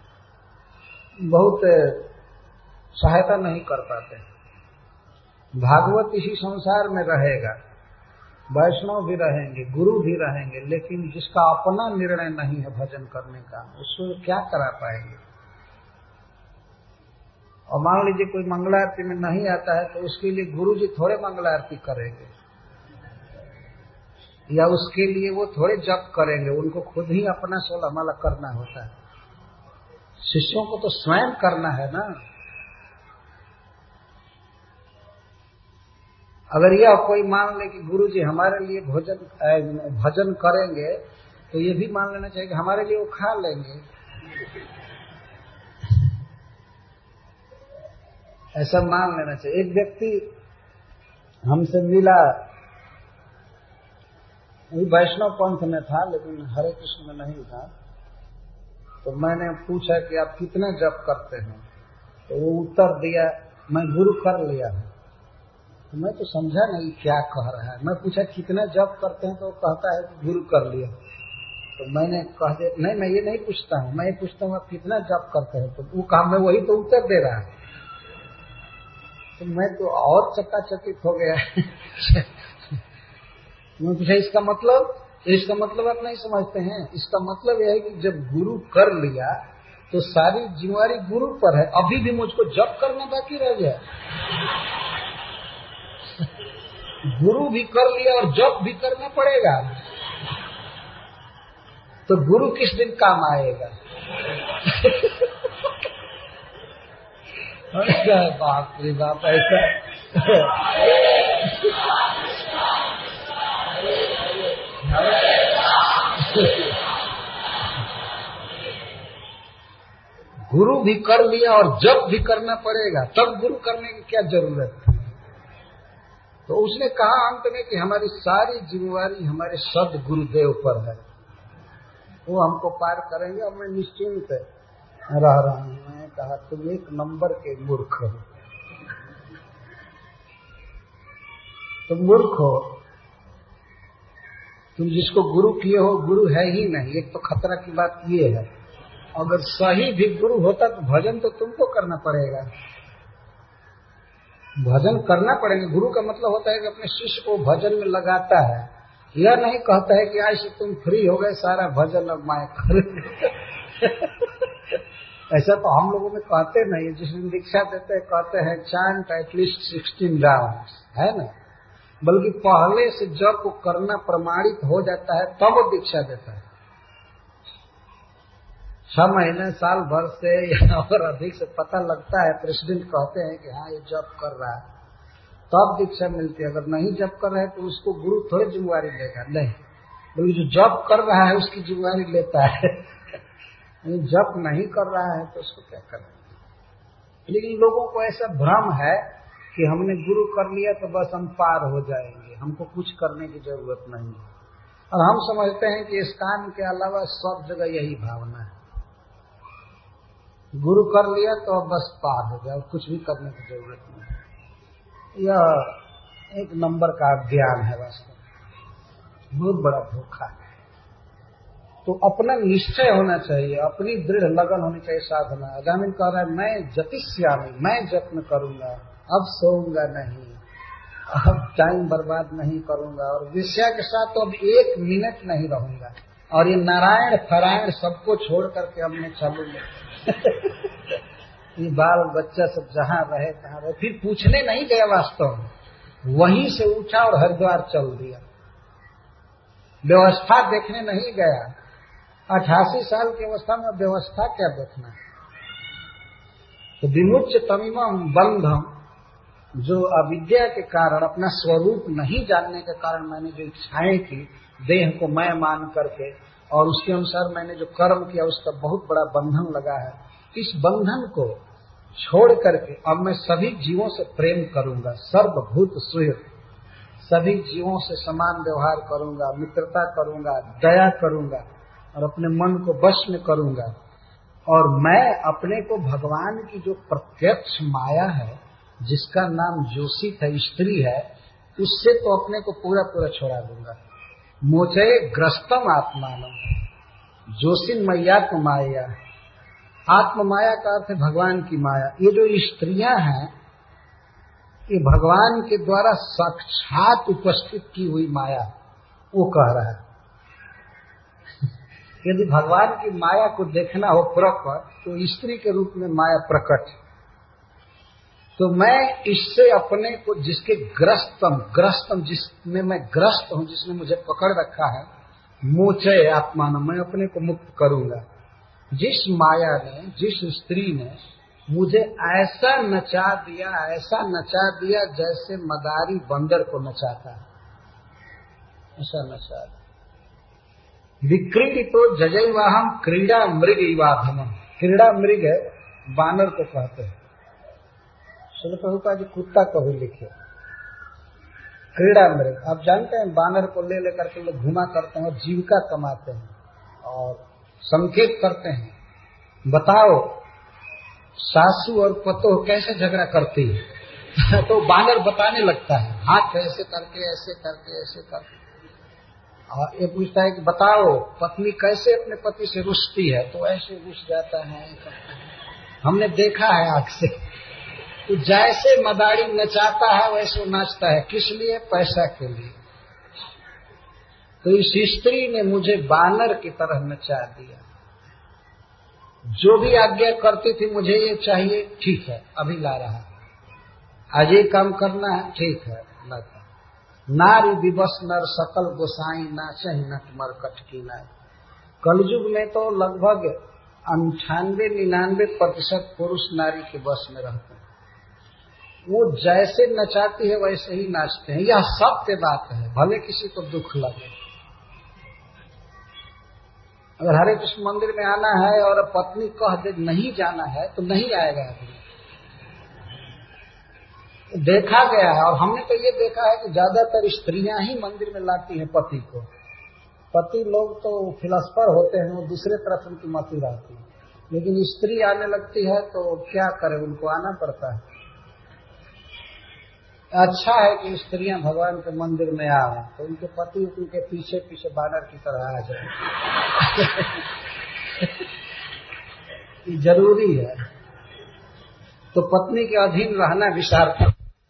बहुत सहायता नहीं कर पाते। भागवत इसी संसार में रहेगा, वैष्णव भी रहेंगे, गुरु भी रहेंगे, लेकिन जिसका अपना निर्णय नहीं है भजन करने का, उसको क्या करा पाएंगे। और मान लीजिए कोई मंगलारती में नहीं आता है तो उसके लिए गुरु जी थोड़े मंगलारती करेंगे या उसके लिए वो थोड़े जप करेंगे। उनको खुद ही अपना सोलह माला करना होता है। शिष्यों को तो स्वयं करना है ना। अगर यह कोई मान ले कि गुरु जी हमारे लिए भोजन भजन करेंगे तो ये भी मान लेना चाहिए कि हमारे लिए वो खा लेंगे। ऐसा मान लेना चाहिए। एक व्यक्ति हमसे मिला, वैष्णव पंथ में था लेकिन हरे कृष्ण में नहीं था। तो मैंने पूछा कि आप कितने जप करते हैं? तो वो उत्तर दिया, मैं गुरु कर लिया हूं। तो मैं तो समझा नहीं क्या कह रहा है। मैं पूछा कितने जप करते हैं? तो वो कहता है कि गुरु कर लिया। तो मैंने कह दिया नहीं, मैं ये नहीं पूछता हूँ, मैं ये पूछता हूँ आप कितना जप करते हैं? तो वो कहा मैं वही तो उत्तर दे रहा है। तो मैं तो और चकित हो गया। मैं पूछा इसका मतलब? इसका मतलब आप नहीं समझते हैं। इसका मतलब यह है कि जब गुरु कर लिया तो सारी जिम्मेवारी गुरु पर है। अभी भी मुझको जप करना बाकी रह गया। गुरु भी कर लिया और जप भी करना पड़ेगा, तो गुरु किस दिन काम आएगा? बाप रे बाप, ऐसा गुरु भी कर लिया और जप भी करना पड़ेगा, तब गुरु करने की क्या जरूरत थी? तो उसने कहा अंत में कि हमारी सारी जिम्मेवारी हमारे सद गुरुदेव पर है, वो हमको पार करेंगे और मैं निश्चिंत रह रहा हूं। मैंने कहा तुम एक नंबर के मूर्ख हो, तुम मूर्ख हो। तुम जिसको गुरु किए हो गुरु है ही नहीं। एक तो खतरा की बात ये है, अगर सही भी गुरु होता तो भजन तो तुमको करना पड़ेगा, भजन करना पड़ेगा। गुरु का मतलब होता है कि अपने शिष्य को भजन में लगाता है, यह नहीं कहता है कि आज से तुम फ्री हो गए, सारा भजन अब मैं कर। ऐसा तो हम लोगों में कहते नहीं। जिस दिन दीक्षा देते हैं कहते हैं चांट एटलीस्ट सिक्सटीन राउंड्स, है ना, बल्कि पहले से जब वो करना प्रमाणित हो जाता है तब वो दीक्षा देता है। छह महीने साल भर से या और अधिक से पता लगता है, प्रेसिडेंट कहते हैं कि हाँ ये जब कर रहा है, तब दीक्षा मिलती है। अगर नहीं जब कर रहा है तो उसको गुरु थोड़ी जिम्मेवारी लेगा, नहीं, बल्कि जो जब कर रहा है उसकी जिम्मेवारी लेता है। जब नहीं कर रहा है तो उसको क्या करना। लेकिन लोगों को ऐसा भ्रम है कि हमने गुरु कर लिया तो बस हम पार हो जाएंगे, हमको कुछ करने की जरूरत नहीं है। और हम समझते हैं कि इस काम के अलावा सब जगह यही भावना है, गुरु कर लिया तो अब बस पार हो गया, कुछ भी करने की जरूरत नहीं। यह एक नंबर का ज्ञान है, वास्तव में बहुत बड़ा धोखा है। तो अपना निश्चय होना चाहिए, अपनी दृढ़ लगन होनी चाहिए साधना। अगामिन कह रहा है मैं जतिष्यामि, मैं जत्न करूंगा, अब सोऊंगा नहीं, अब टाइम बर्बाद नहीं करूंगा, और विषया के साथ तो अब एक मिनट नहीं रहूंगा, और ये नारायण फरायण सबको छोड़ करके अब मैं चलूंगा। ये बाल बच्चा सब जहां रहे तहां रहे। फिर पूछने नहीं गया, वास्तव में वहीं से उठा और हरिद्वार चल दिया। व्यवस्था देखने नहीं गया। अठासी साल की अवस्था में व्यवस्था क्या देखना। तो विमुच्य तमिमं बंधम, जो अविद्या के कारण, अपना स्वरूप नहीं जानने के कारण मैंने जो इच्छाएं की, देह को मैं मान करके, और उसके अनुसार मैंने जो कर्म किया, उसका बहुत बड़ा बंधन लगा है। इस बंधन को छोड़ करके अब मैं सभी जीवों से प्रेम करूंगा, सर्वभूत सुहृद, सभी जीवों से समान व्यवहार करूंगा, मित्रता करूंगा, दया करूंगा, और अपने मन को वश में करूंगा। और मैं अपने को भगवान की जो प्रत्यक्ष माया है, जिसका नाम जोशित है, स्त्री है, उससे तो अपने को पूरा पूरा छोड़ा दूंगा। मोचे ग्रस्तम आत्मानम, जोशिन मैयात्म माया। आत्म माया का अर्थ है भगवान की माया। ये जो स्त्रियां हैं, ये भगवान के द्वारा साक्षात उपस्थित की हुई माया, वो कह रहा है। यदि भगवान की माया को देखना हो प्रकट, तो स्त्री के रूप में माया प्रकट। तो मैं इससे अपने को, जिसके ग्रस्तम ग्रस्तम जिसमें मैं ग्रस्त हूं, जिसने मुझे पकड़ रखा है, मोचय आत्मान, मैं अपने को मुक्त करूंगा। जिस माया ने, जिस स्त्री ने मुझे ऐसा नचा दिया, ऐसा नचा दिया जैसे मदारी बंदर को नचाता है, ऐसा नचा दिया। विक्रीडितो जजैवाहम क्रीड़ा मृग इवाधम। क्रीड़ा मृग बानर को कहते हैं। श्रील प्रभुपाद जी कुत्ता को भी लिखे। क्रीड़ा मृग, आप जानते हैं बानर को ले लेकर के लोग घुमा करते हैं और जीविका कमाते हैं और संकेत करते हैं, बताओ सासू और पतोह कैसे झगड़ा करती है तो बानर बताने लगता है, हाथ ऐसे करके ऐसे करके ऐसे करके, और ये पूछता है कि बताओ पत्नी कैसे अपने पति से रुसती है, तो ऐसे रुस जाता है, हमने देखा है आंख से। तो जैसे मदारी नचाता है वैसे नाचता है, किस लिए? पैसा के लिए। तो इस स्त्री ने मुझे बानर की तरह नचा दिया, जो भी आज्ञा करती थी मुझे ये चाहिए, ठीक है अभी ला रहा, आज ये काम करना है, ठीक है लाता। नारी दिवस नर सकल गोसाई नाचे नट मरकट की नाई। कलयुग में तो लगभग अंठानवे निन्यानवे प्रतिशत पुरुष नारी के बस में रहते हैं, वो जैसे नचाती है वैसे ही नाचते हैं। यह सत्य बात है, भले किसी को दुख लगे। अगर हरे कृष्ण मंदिर में आना है और पत्नी कह दे नहीं जाना है तो नहीं आएगा आदमी। देखा गया है और हमने तो ये देखा है कि ज्यादातर स्त्रियां ही मंदिर में लाती हैं पति को। पति लोग तो फिलॉसफर होते हैं, वो दूसरे तरफ उनकी मति रहती है, लेकिन स्त्री आने लगती है तो क्या करे, उनको आना पड़ता है। अच्छा है कि स्त्रियां भगवान के मंदिर में आए तो उनके पति उनके पीछे पीछे बानर की तरह आ जाए ये जरूरी है। तो पत्नी के अधीन रहना विशारद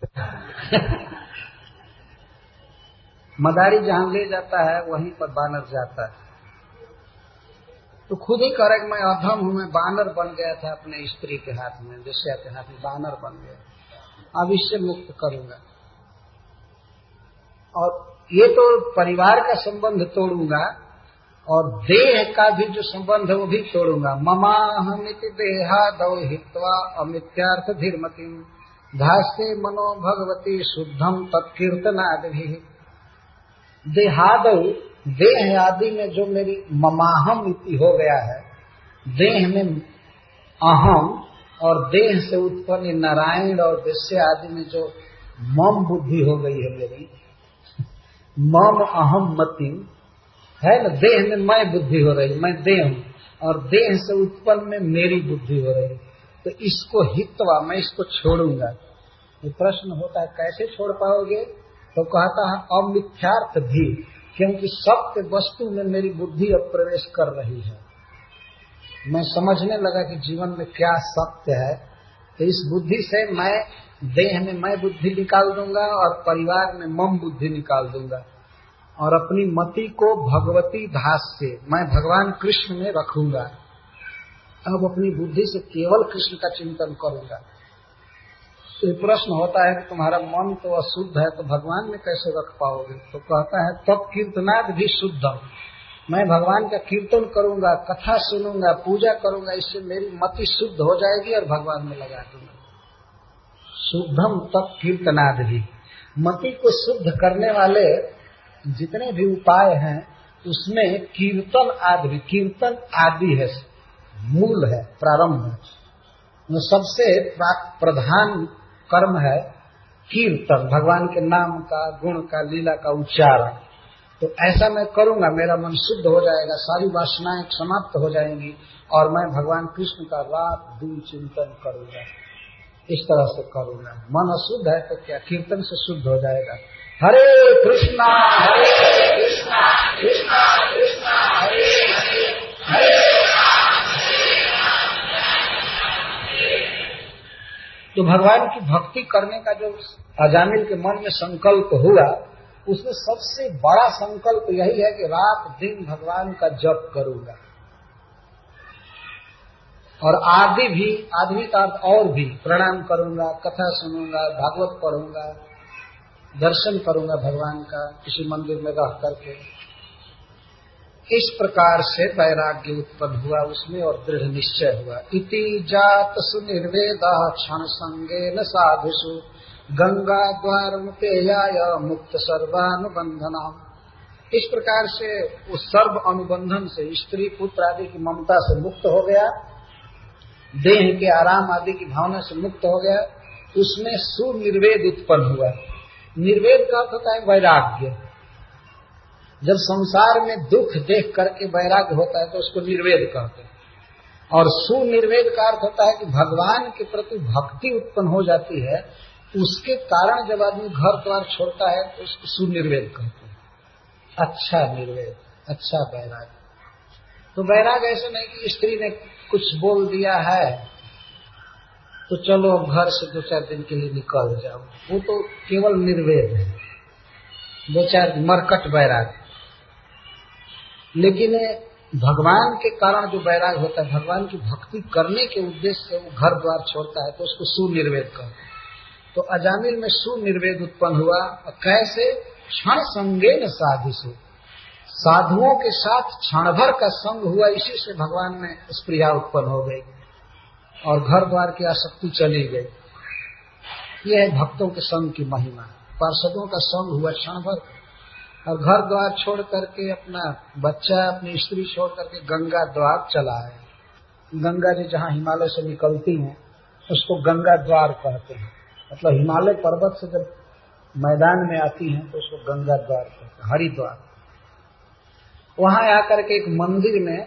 मदारी जहां ले जाता है वहीं पर बानर जाता है। तो खुद ही करे कि मैं अधम हूं, मैं बानर बन गया था अपने स्त्री के हाथ में, वेश्या के हाथ में बानर बन गया, अब इससे मुक्त करूंगा। और ये तो परिवार का संबंध तोड़ूंगा और देह का भी जो संबंध है वो भी तोड़ूंगा। ममाहमिति देहादौ हित्वा अमित्यार्थ धीर्मतिम धास्ते मनो भगवती शुद्धम तत्कीर्तनादि। देहादौ देह आदि में जो मेरी ममाहम इति हो गया है, देह में अहम और देह से उत्पन्न नारायण और वेश्या आदि में जो मम बुद्धि हो गई है मेरी, मम अहम मति है ना, देह में मैं बुद्धि हो रही, मैं देह हूं और देह से उत्पन्न में मेरी बुद्धि हो रही, तो इसको हित्वा मैं इसको छोड़ूंगा। ये प्रश्न होता है कैसे छोड़ पाओगे? तो कहता है अमिथ्यार्थ भी, क्योंकि सत्य वस्तु में मेरी बुद्धि अब प्रवेश कर रही है, मैं समझने लगा कि जीवन में क्या सत्य है, तो इस बुद्धि से मैं देह में मैं बुद्धि निकाल दूंगा और परिवार में मम बुद्धि निकाल दूंगा और अपनी मति को भगवती धास से मैं भगवान कृष्ण में रखूंगा। अब अपनी बुद्धि से केवल कृष्ण का चिंतन करूंगा। तो प्रश्न होता है कि तुम्हारा मन तो अशुद्ध है तो भगवान में कैसे रख पाओगे? तो कहता है तब कीर्तनाद भी शुद्धम, मैं भगवान का कीर्तन करूंगा, कथा सुनूंगा, पूजा करूंगा, इससे मेरी मति शुद्ध हो जाएगी और भगवान में लगा दूंगा। शुद्धम तब कीर्तनाद भी, मति को शुद्ध करने वाले जितने भी उपाय हैं उसमें कीर्तन आदि, कीर्तन आदि है, मूल है, प्रारंभ है, सबसे प्रधान कर्म है कीर्तन, भगवान के नाम का, गुण का, लीला का उच्चारण। तो ऐसा मैं करूंगा, मेरा मन शुद्ध हो जाएगा, सारी वासनाएं समाप्त हो जाएंगी और मैं भगवान कृष्ण का रात दिन चिंतन करूंगा। इस तरह से करूंगा। मन अशुद्ध है तो क्या, कीर्तन से शुद्ध हो जाएगा। हरे कृष्णा हरे कृष्णा कृष्णा कृष्णा हरे हरे हरे राम हरे राम। तो भगवान की भक्ति करने का जो अजामिल के मन में संकल्प हुआ, उसमें सबसे बड़ा संकल्प यही है कि रात दिन भगवान का जप करूंगा। और आदि भी, आदमी का और भी, प्रणाम करूंगा, कथा सुनूंगा, भागवत पढ़ूंगा, दर्शन करूंगा भगवान का किसी मंदिर में रह करके। इस प्रकार से वैराग्य उत्पन्न हुआ उसमें और दृढ़ निश्चय हुआ। इति जात सुनिर्वेदा क्षण संगेन साधुषु गंगा द्वार मुपेयाय मुक्त सर्वानुबंधना। इस प्रकार से उस सर्व अनुबंधन से, स्त्री पुत्र आदि की ममता से मुक्त हो गया, देह के आराम आदि की भावना से मुक्त हो गया, उसमें सुनिर्वेद उत्पन्न हुआ। निर्वेद का अर्थ होता है वैराग्य। जब संसार में दुख देख करके वैराग्य होता है तो उसको निर्वेद कहते हैं। और सुनिर्वेद का अर्थ होता है कि भगवान के प्रति भक्ति उत्पन्न हो जाती है, उसके कारण जब आदमी घर द्वार छोड़ता है तो उसको सुनिर्वेद कहते हैं। अच्छा निर्वेद, अच्छा वैराग्य। तो वैराग्य ऐसे नहीं कि स्त्री ने कुछ बोल दिया है तो चलो घर से दो चार दिन के लिए निकल जाओ, वो तो केवल निर्वेद है, दो चार मरकट वैराग्य। लेकिन भगवान के कारण जो वैराग्य होता है, भगवान की भक्ति करने के उद्देश्य से वो घर द्वार छोड़ता है तो उसको सुनिर्वेद कहते हैं। तो अजामिल में सुनिर्वेद उत्पन्न हुआ। कैसे? क्षण संगेन साधिसु, साधुओं के साथ क्षण भर का संग हुआ, इसी से भगवान में स्प्रिया उत्पन्न हो गई और घर द्वार की आसक्ति चली गई। यह है भक्तों के संग की महिमा। पार्षदों का संग हुआ क्षण भर, और घर द्वार छोड़ करके अपना बच्चा, अपनी स्त्री छोड़ करके गंगा द्वार चला है। गंगा जी जहाँ हिमालय से निकलती हैं उसको गंगा द्वार कहते हैं। मतलब हिमालय पर्वत से जब मैदान में आती हैं तो उसको गंगा द्वार कहते हैं, हरिद्वार। वहां आकर के एक मंदिर में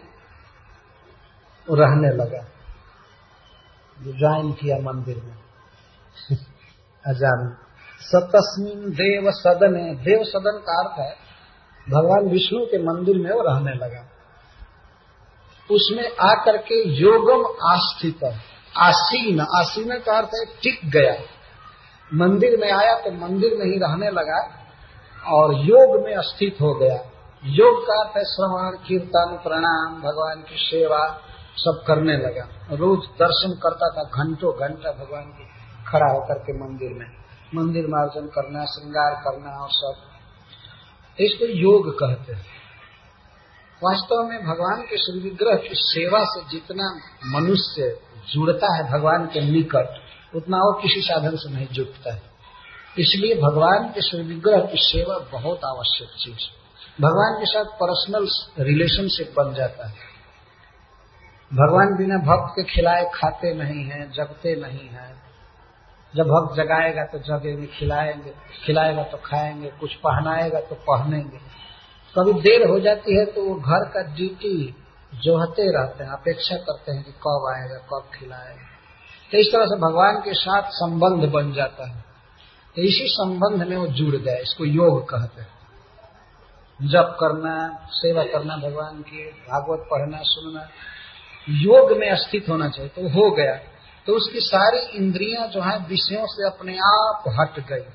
रहने लगा, जो ज्वाइन किया मंदिर में अजान। सतस्मिन देव सदने, देव सदन का अर्थ है भगवान विष्णु के मंदिर में वो रहने लगा। उसमें आकर के योगम आस्थित, आसीन, आसीन का अर्थ है टिक गया। मंदिर में आया तो मंदिर में ही रहने लगा और योग में स्थित हो गया। योग का अर्थ है श्रवण, कीर्तन, प्रणाम, भगवान की सेवा सब करने लगा। रोज दर्शन करता था, घंटों घंटा भगवान की खड़ा होकर के मंदिर में, मंदिर मार्जन करना, श्रृंगार करना और सब, इसको योग कहते हैं। वास्तव में भगवान के श्री विग्रह की सेवा से जितना मनुष्य जुड़ता है भगवान के निकट, उतना और किसी साधन से नहीं जुड़ता है। इसलिए भगवान के श्री विग्रह की सेवा बहुत आवश्यक चीज। भगवान के साथ पर्सनल रिलेशनशिप बन जाता है। भगवान बिना भक्त के खिलाए खाते नहीं हैं, जगते नहीं हैं। जब भक्त जगाएगा तो जगेंगे, खिलाएंगे, खिलाएगा तो खाएंगे, कुछ पहनाएगा तो पहनेंगे। कभी देर हो जाती है तो वो घर का ड्यूटी जोहते रहते हैं, अपेक्षा करते हैं कि कब आएगा, कब खिलाएगा। तो इस तरह से भगवान के साथ संबंध बन जाता है। तो इसी संबंध में वो जुड़ गए, इसको योग कहते हैं। जप करना, सेवा करना भगवान की, भागवत पढ़ना, सुनना, योग में स्थित होना चाहिए। तो हो गया तो उसकी सारी इंद्रियां जो है विषयों से अपने आप हट गई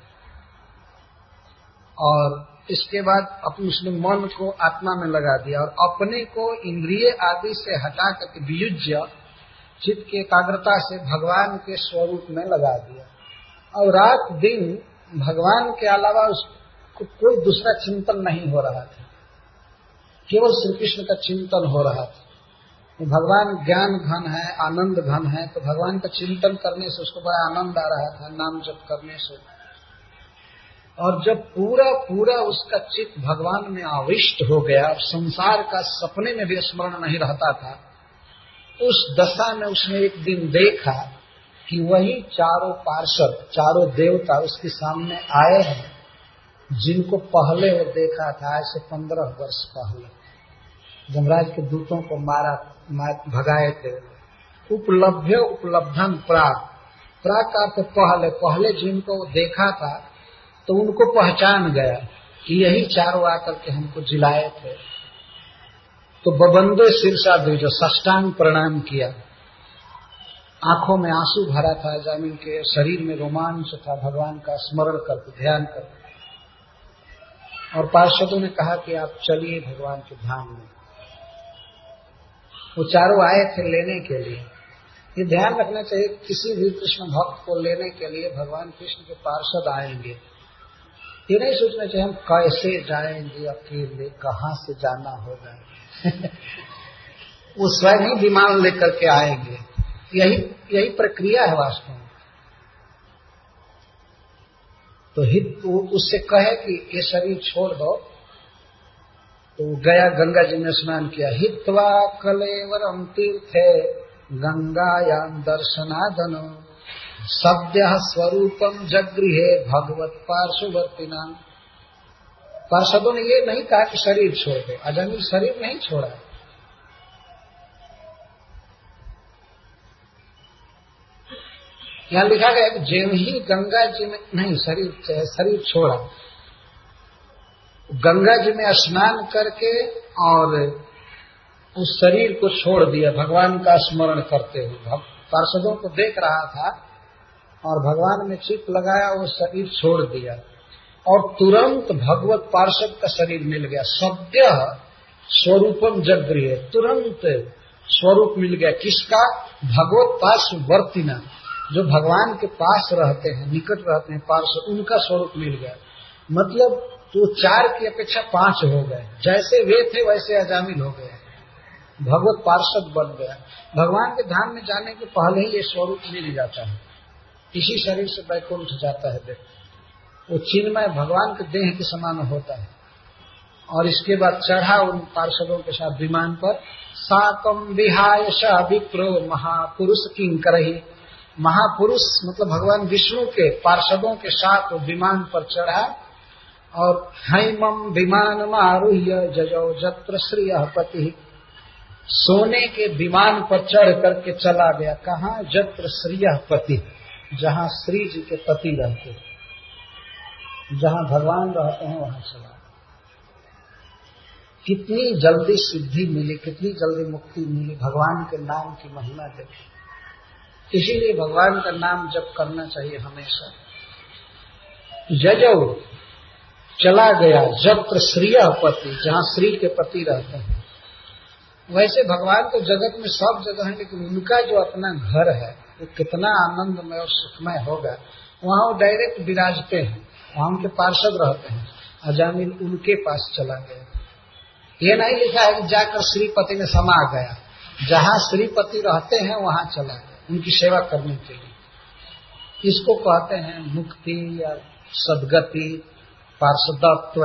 और इसके बाद अपने उसने मन को आत्मा में लगा दिया और अपने को इंद्रिय आदि से हटा करके वियुज्य चित्त की एकाग्रता से भगवान के स्वरूप में लगा दिया। और रात दिन भगवान के अलावा उसको कोई दूसरा चिंतन नहीं हो रहा था, केवल श्री कृष्ण का चिंतन हो रहा था। भगवान ज्ञान घन है, आनंद घन है, तो भगवान का चिंतन करने से उसको बड़ा आनंद आ रहा था, नाम जप करने से। और जब पूरा पूरा उसका चित्त भगवान में आविष्ट हो गया और संसार का सपने में भी स्मरण नहीं रहता था, उस दशा में उसने एक दिन देखा कि वही चारों पार्षद, चारों देवता उसके सामने आए हैं, जिनको पहले वो देखा था आज से पंद्रह वर्ष पहले जमराज के दूतों को मारा, मार, भगाए थे। उपलब्ध्य उपलब्धन प्राग, प्राग का अर्थ पहले, पहले जिनको देखा था तो उनको पहचान गया कि यही चारों आकर के हमको जिलाए थे। तो बबंदे शीर्षा द्विज, साष्टांग प्रणाम किया। आंखों में आंसू भरा था, जामिन के शरीर में रोमांच था भगवान का स्मरण करके, ध्यान करके। और पार्षदों ने कहा कि आप चलिए भगवान के धाम में। वो चारों आए थे लेने के लिए। ये ध्यान रखना चाहिए, किसी भी कृष्ण भक्त को लेने के लिए भगवान कृष्ण के पार्षद आएंगे। ये नहीं सोचना चाहिए हम कैसे जाएंगे अकेले, कहाँ से जाना होगा वो स्वयं ही विमान लेकर के आएंगे। यही यही प्रक्रिया है वास्तव में। तो हित उससे कहे कि ये शरीर छोड़ दो, तो गया, गंगा जी में स्नान किया। हित्वा कलेवरम तीर्थे गंगायाम दर्शनादनो सद्यः स्वरूपम जगृहे भगवत पार्श्ववर्तिना। पार्षदों ने ये नहीं कहा कि शरीर छोड़ दो, अजामिल शरीर नहीं छोड़ा। यहां लिखा गया कि जैन ही गंगा जी में नहीं शरीर शरीर छोड़ा, गंगा जी में स्नान करके और उस शरीर को छोड़ दिया भगवान का स्मरण करते हुए। पार्षदों को देख रहा था और भगवान में चित्त लगाया, वो शरीर छोड़ दिया और तुरंत भगवत पार्षद का शरीर मिल गया। सद्य स्वरूपम जगृहे, तुरंत स्वरूप मिल गया। किसका? भगवत पार्श्ववर्तिना, जो भगवान के पास रहते हैं, निकट रहते हैं पार्षद, उनका स्वरूप मिल गया। मतलब तो चार की अपेक्षा पांच हो गए, जैसे वे थे वैसे अजामिल हो गए, भगवत पार्षद बन गया। भगवान के धाम में जाने के पहले ही ये स्वरूप मिल जाता है, इसी शरीर से वैकुंठ जाता है व्यक्ति। वो चिन्मय भगवान के देह के समान होता है। और इसके बाद चढ़ा उन पार्षदों के साथ विमान पर। साकम विहाय स विप्रो महापुरुष किंकरहि, महापुरुष मतलब भगवान विष्णु के पार्षदों के साथ वो विमान पर चढ़ा और हैमम विमान मारुह्य जजौ जत्र श्रियः पति, सोने के विमान पर चढ़ करके चला गया। कहाँ? जत्र श्रियः पति, जहाँ श्री जी के पति रहते, जहाँ भगवान रहते हैं वहां चला। कितनी जल्दी सिद्धि मिली, कितनी जल्दी मुक्ति मिली, भगवान के नाम की महिमा देखी। इसीलिए भगवान का नाम जप करना चाहिए हमेशा। जजौ चला गया जत्र श्रियः पति, जहाँ श्री के पति रहते हैं। वैसे भगवान तो जगत में सब जगह है, लेकिन उनका जो अपना घर है वो कितना आनंदमय और सुखमय होगा। वहां वो डायरेक्ट विराजते हैं, वहां उनके पार्षद रहते हैं। अजामिल उनके पास चला गया। ये नहीं लिखा है कि जाकर श्रीपति में समा गया, जहाँ श्रीपति रहते हैं वहां चला गया उनकी सेवा करने के लिए। इसको कहते हैं मुक्ति या सद्गति, पार्षदत्व।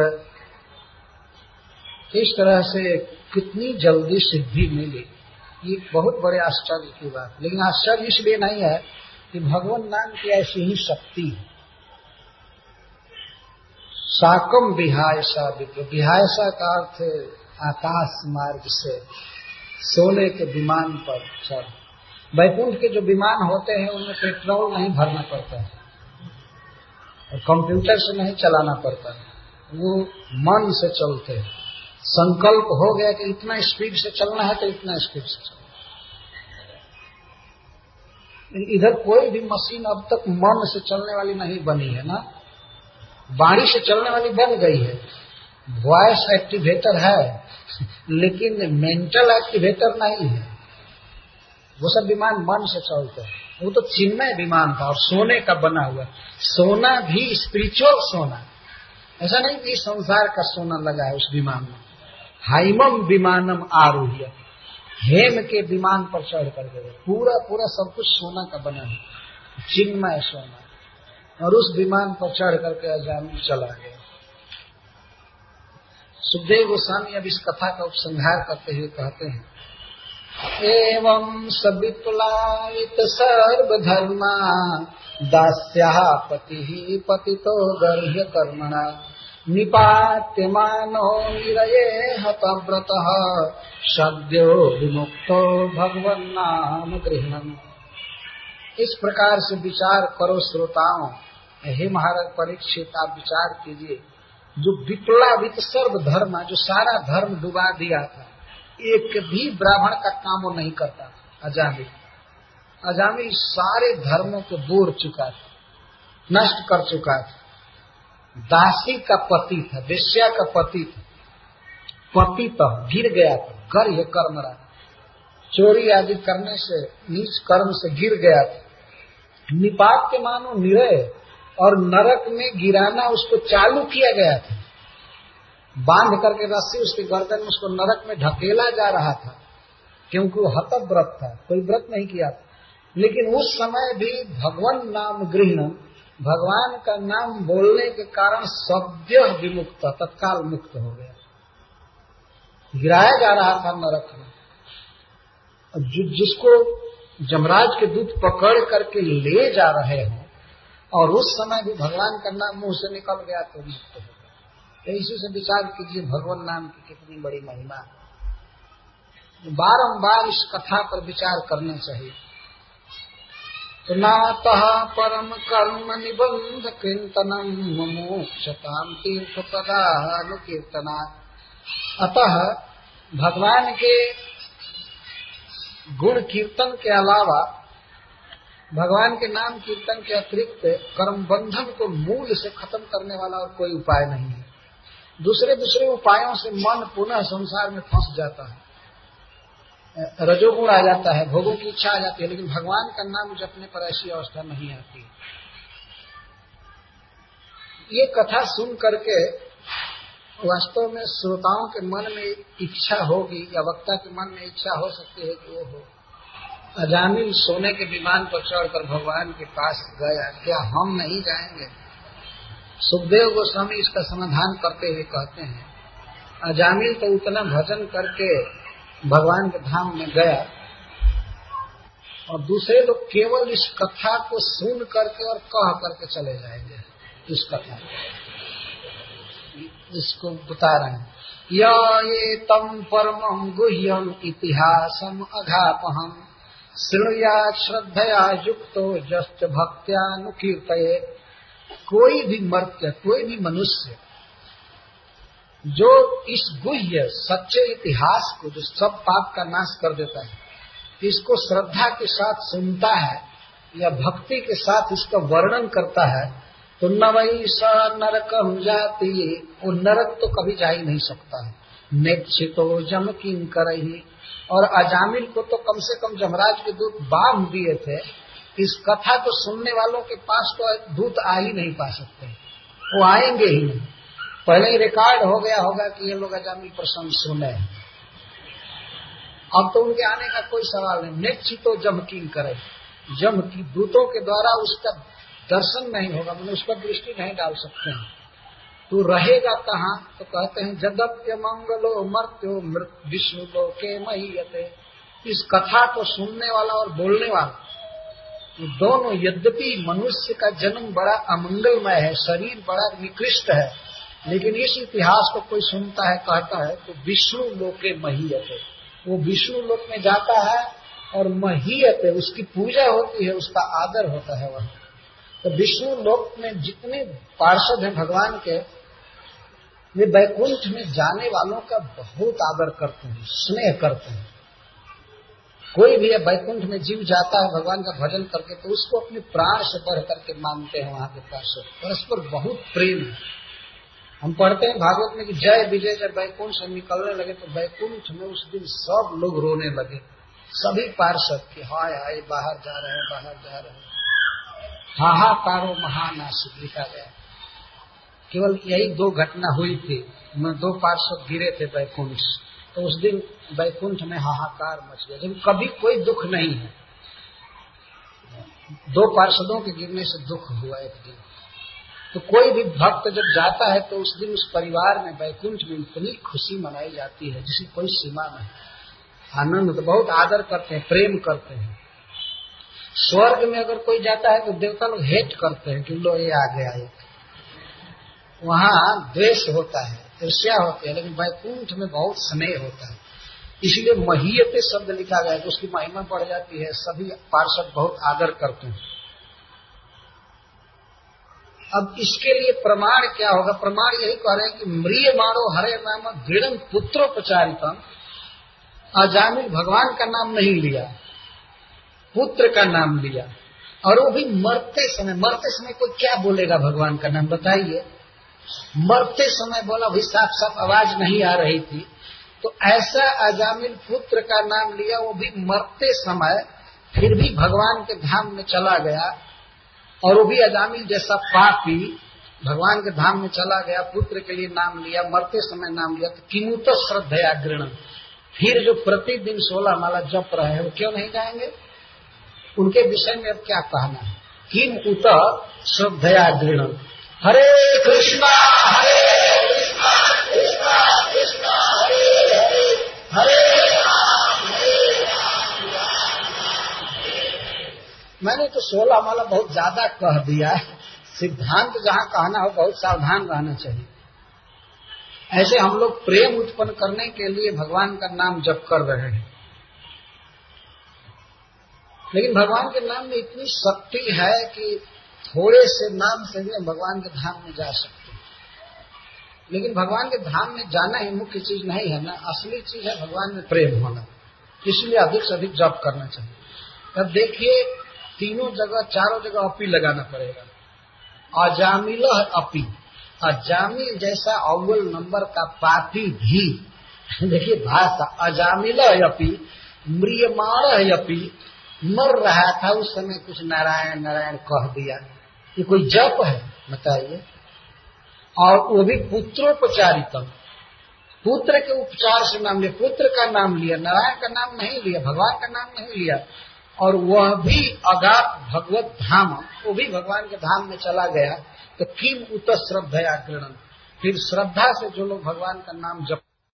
इस तरह से कितनी जल्दी सिद्धि मिली, ये बहुत बड़े आश्चर्य की बात। लेकिन आश्चर्य इसलिए नहीं है कि भगवान नाम की ऐसी ही शक्ति है। साकम विहायसा विप्र, विहायसा का अर्थ आकाश मार्ग से सोने के विमान पर चढ़। वैकुंठ के जो विमान होते हैं उनमें पेट्रोल नहीं भरना पड़ता है और कंप्यूटर से नहीं चलाना पड़ता है, वो मन से चलते हैं। संकल्प हो गया कि इतना स्पीड से चलना है तो इतना स्पीड से चलना। इधर कोई भी मशीन अब तक मन से चलने वाली नहीं बनी है ना, वाणी से चलने वाली बन गई है, वॉइस एक्टिवेटर है, लेकिन मेंटल एक्टिवेटर नहीं है। वो सब विमान मन से चलते हैं। वो तो चिन्मय विमान था और सोने का बना हुआ। सोना भी स्पिरिचुअल सोना, ऐसा नहीं कि संसार का सोना लगा है उस विमान में। हाइमम विमानम आरूह्य, हेम के विमान पर चढ़ कर गए। पूरा पूरा सब कुछ सोना का बना है, चिन्मय सोना। और उस विमान पर चढ़ करके अजामिल चला गया। सुखदेव गोस्वामी अब इस कथा का उपसंहार करते हुए कहते हैं, एवं सविपुलायित सर्वधर्मा दास्याः पतिः पतितो गर्ह्य कर्मणा निपात्यमानो निरये हतव्रतः सद्यो विमुक्तो भगवन्नाम गृह्णन्। इस प्रकार से विचार करो श्रोताओं। हे महाराज परीक्षित, आप विचार कीजिए। जो विप्लवित सर्व धर्म, जो सारा धर्म डुबा दिया था, एक भी ब्राह्मण का काम वो नहीं करता। अजामिल अजामिल सारे धर्मों को बोर चुका था, नष्ट कर चुका था। दासी का पति था, वेश्या का पति था, पति तो गिर गया था, गर्ह्य कर्म रहा, चोरी आदि करने से, नीच कर्म से गिर गया था। निपात के मानो निरय, और नरक में गिराना उसको चालू किया गया था। बांध करके रस्सी उसके गर्दन में उसको नरक में ढकेला जा रहा था, क्योंकि वो हतव्रत था, कोई व्रत नहीं किया था। लेकिन उस समय भी भगवान नाम गृह्णन, भगवान का नाम बोलने के कारण सद्य विमुक्त, तत्काल मुक्त हो गया। गिराया जा रहा था नरक में। जि, जिसको जमराज के दूत पकड़ करके ले जा रहे हों और उस समय भी भगवान का नाम मुंह से निकल गया तो मुक्त हो गया। तो इसी से विचार कीजिए भगवान नाम की कितनी बड़ी महिमा। बारंबार इस कथा पर विचार करना चाहिए। तो नातः परम कर्म निबंध कीर्तनम मोक्षताम तीर्थ पदानुकीर्तना। अतः भगवान के गुण कीर्तन के अलावा, भगवान के नाम कीर्तन के अतिरिक्त कर्म बंधन को मूल से खत्म करने वाला और कोई उपाय नहीं है। दूसरे दूसरे उपायों से मन पुनः संसार में फंस जाता है, रजोगुण आ जाता है, भोगों की इच्छा आ जाती है, लेकिन भगवान का नाम जपने पर ऐसी अवस्था नहीं आती। ये कथा सुन करके वास्तव में श्रोताओं के मन में इच्छा होगी या वक्ता के मन में इच्छा हो सकती है कि वो हो अजामिल सोने के विमान पर चढ़कर भगवान के पास गया, क्या हम नहीं जाएंगे? सुखदेव गोस्वामी इसका समाधान करते हुए कहते हैं, अजामिल तो उतना भजन करके भगवान के धाम में गया और दूसरे लोग केवल इस कथा को सुन करके और कह करके चले जाएंगे। इस कथा इसको बता रहे हैं, या ये तम परमं गुह्यम इतिहासम अघापहम श्रृणुया श्रद्धया युक्तो जस्ट भक्त्यानुकीर्तये। कोई भी मर्त्य, कोई भी मनुष्य जो इस गुह्य सच्चे इतिहास को, जो सब पाप का नाश कर देता है, इसको श्रद्धा के साथ सुनता है या भक्ति के साथ इसका वर्णन करता है, तो न वही स नरकम जाती, वो नरक तो कभी जा ही नहीं सकता है। नेक्षितो जम किन करही। और अजामिल को तो कम से कम जमराज के दूत बांध दिए थे, इस कथा को सुनने वालों के पास तो दूत आ ही नहीं पा सकते, वो आएंगे ही नहीं। पहले ही रिकॉर्ड हो गया होगा कि ये लोग अजामिल प्रसंग सुने, अब तो उनके आने का कोई सवाल नहीं। नेक्षितो जम किन करे, जम की दूतों के द्वारा उसका दर्शन नहीं होगा, मतलब उस पर दृष्टि नहीं डाल सकते हैं। तो रहेगा कहाँ? तो कहते हैं जगत्य मंगलो मर्त्यो मृत विष्णु लोके महीयते। इस कथा को सुनने वाला और बोलने वाला तो दोनों, यद्यपि मनुष्य का जन्म बड़ा अमंगलमय है, शरीर बड़ा निकृष्ट है, लेकिन इस इतिहास को कोई सुनता है, कहता है, तो विष्णु लोके महीयते, वो विष्णु लोक में जाता है और महीयते, उसकी पूजा होती है, उसका आदर होता है वह। तो विष्णु लोक में जितने पार्षद हैं भगवान के, वे वैकुंठ में जाने वालों का बहुत आदर करते हैं, स्नेह करते हैं। कोई भी वैकुंठ में जीव जाता है भगवान का भजन करके, तो उसको अपने प्राण से बढ़ करके मानते हैं वहां के पार्षद, परस्पर बहुत प्रेम है। हम पढ़ते हैं भागवत में कि जय विजय जब वैकुंठ से निकलने लगे तो वैकुंठ में उस दिन सब लोग रोने लगे, सभी पार्षद कि हाय हाय बाहर जा रहे हैं, बाहर जा रहे हैं। हाहाकारो महानासिक लिखा गया। केवल यही दो घटना हुई थी, दो पार्षद गिरे थे वैकुंठ, तो उस दिन वैकुंठ में हाहाकार मच गया, जब कभी कोई दुख नहीं है। दो पार्षदों के गिरने से दुख हुआ एक दिन। तो कोई भी भक्त जब जाता है तो उस दिन उस परिवार में वैकुंठ में इतनी खुशी मनाई जाती है जिसकी कोई सीमा नहीं। आनंद, तो बहुत आदर करते हैं, प्रेम करते हैं। स्वर्ग में अगर कोई जाता है तो देवता लोग हेट करते हैं कि लो ये आ गया एक, वहां द्वेष होता है, ईर्ष्या होती है, लेकिन वैकुंठ में बहुत स्नेह होता है। इसलिए महीयते शब्द लिखा गया है, उसकी महिमा बढ़ जाती है, सभी पार्षद बहुत आदर करते हैं। अब इसके लिए प्रमाण क्या होगा? प्रमाण यही कह रहे हैं कि म्रियमाणो हरे नाम दृढ़ पुत्रोपचारितम। अजामिल भगवान का नाम नहीं लिया, पुत्र का नाम लिया, और वो भी मरते समय। मरते समय कोई क्या बोलेगा भगवान का नाम, बताइए? मरते समय बोला, भी साफ साफ आवाज नहीं आ रही थी, तो ऐसा अजामिल पुत्र का नाम लिया, वो भी मरते समय, फिर भी भगवान के धाम में चला गया। और वो भी अजामिल जैसा पापी भगवान के धाम में चला गया, पुत्र के लिए नाम लिया, मरते समय नाम लिया, तो किमुत श्रद्धया गृणम। फिर जो प्रतिदिन सोलह माला जप रहे हैं वो क्यों नहीं जाएंगे? उनके विषय में अब क्या कहना है? किम उत श्रद्धया गृणम। हरे कृष्णा हरे कृष्णा कृष्णा कृष्णा हरे हरे हरे राम हरे राम राम राम तो सोलह माला बहुत ज्यादा कह दिया। सिद्धांत जहाँ कहना हो बहुत सावधान रहना चाहिए। ऐसे हम लोग प्रेम उत्पन्न करने के लिए भगवान का नाम जप कर रहे हैं, लेकिन भगवान के नाम में इतनी शक्ति है कि थोड़े से नाम से भी भगवान के धाम में जा सकते हैं। लेकिन भगवान के धाम में जाना ही मुख्य चीज नहीं है ना, असली चीज है भगवान में प्रेम होना। इसलिए अधिक से अधिक जप करना चाहिए। अब देखिए तीनों जगह चारों जगह अपी लगाना पड़ेगा। अजामिल अपी, अजामिल जैसा अव्वल नंबर का पापी भी, देखिए भाषा, अजामिल अपी म्रियमाण अपी, मर रहा था उस समय कुछ नारायण नारायण कह दिया, ये कोई जप है बताइए? और वो भी पुत्रोपचारितम, पुत्र के उपचार से नाम लिया, पुत्र का नाम लिया, नारायण का नाम नहीं लिया, भगवान का नाम नहीं लिया। और वह भी अगाध भगवत धाम, वो भी भगवान के धाम में चला गया। तो किम उत श्रद्धया गृणन, फिर श्रद्धा से जो लोग भगवान का नाम जप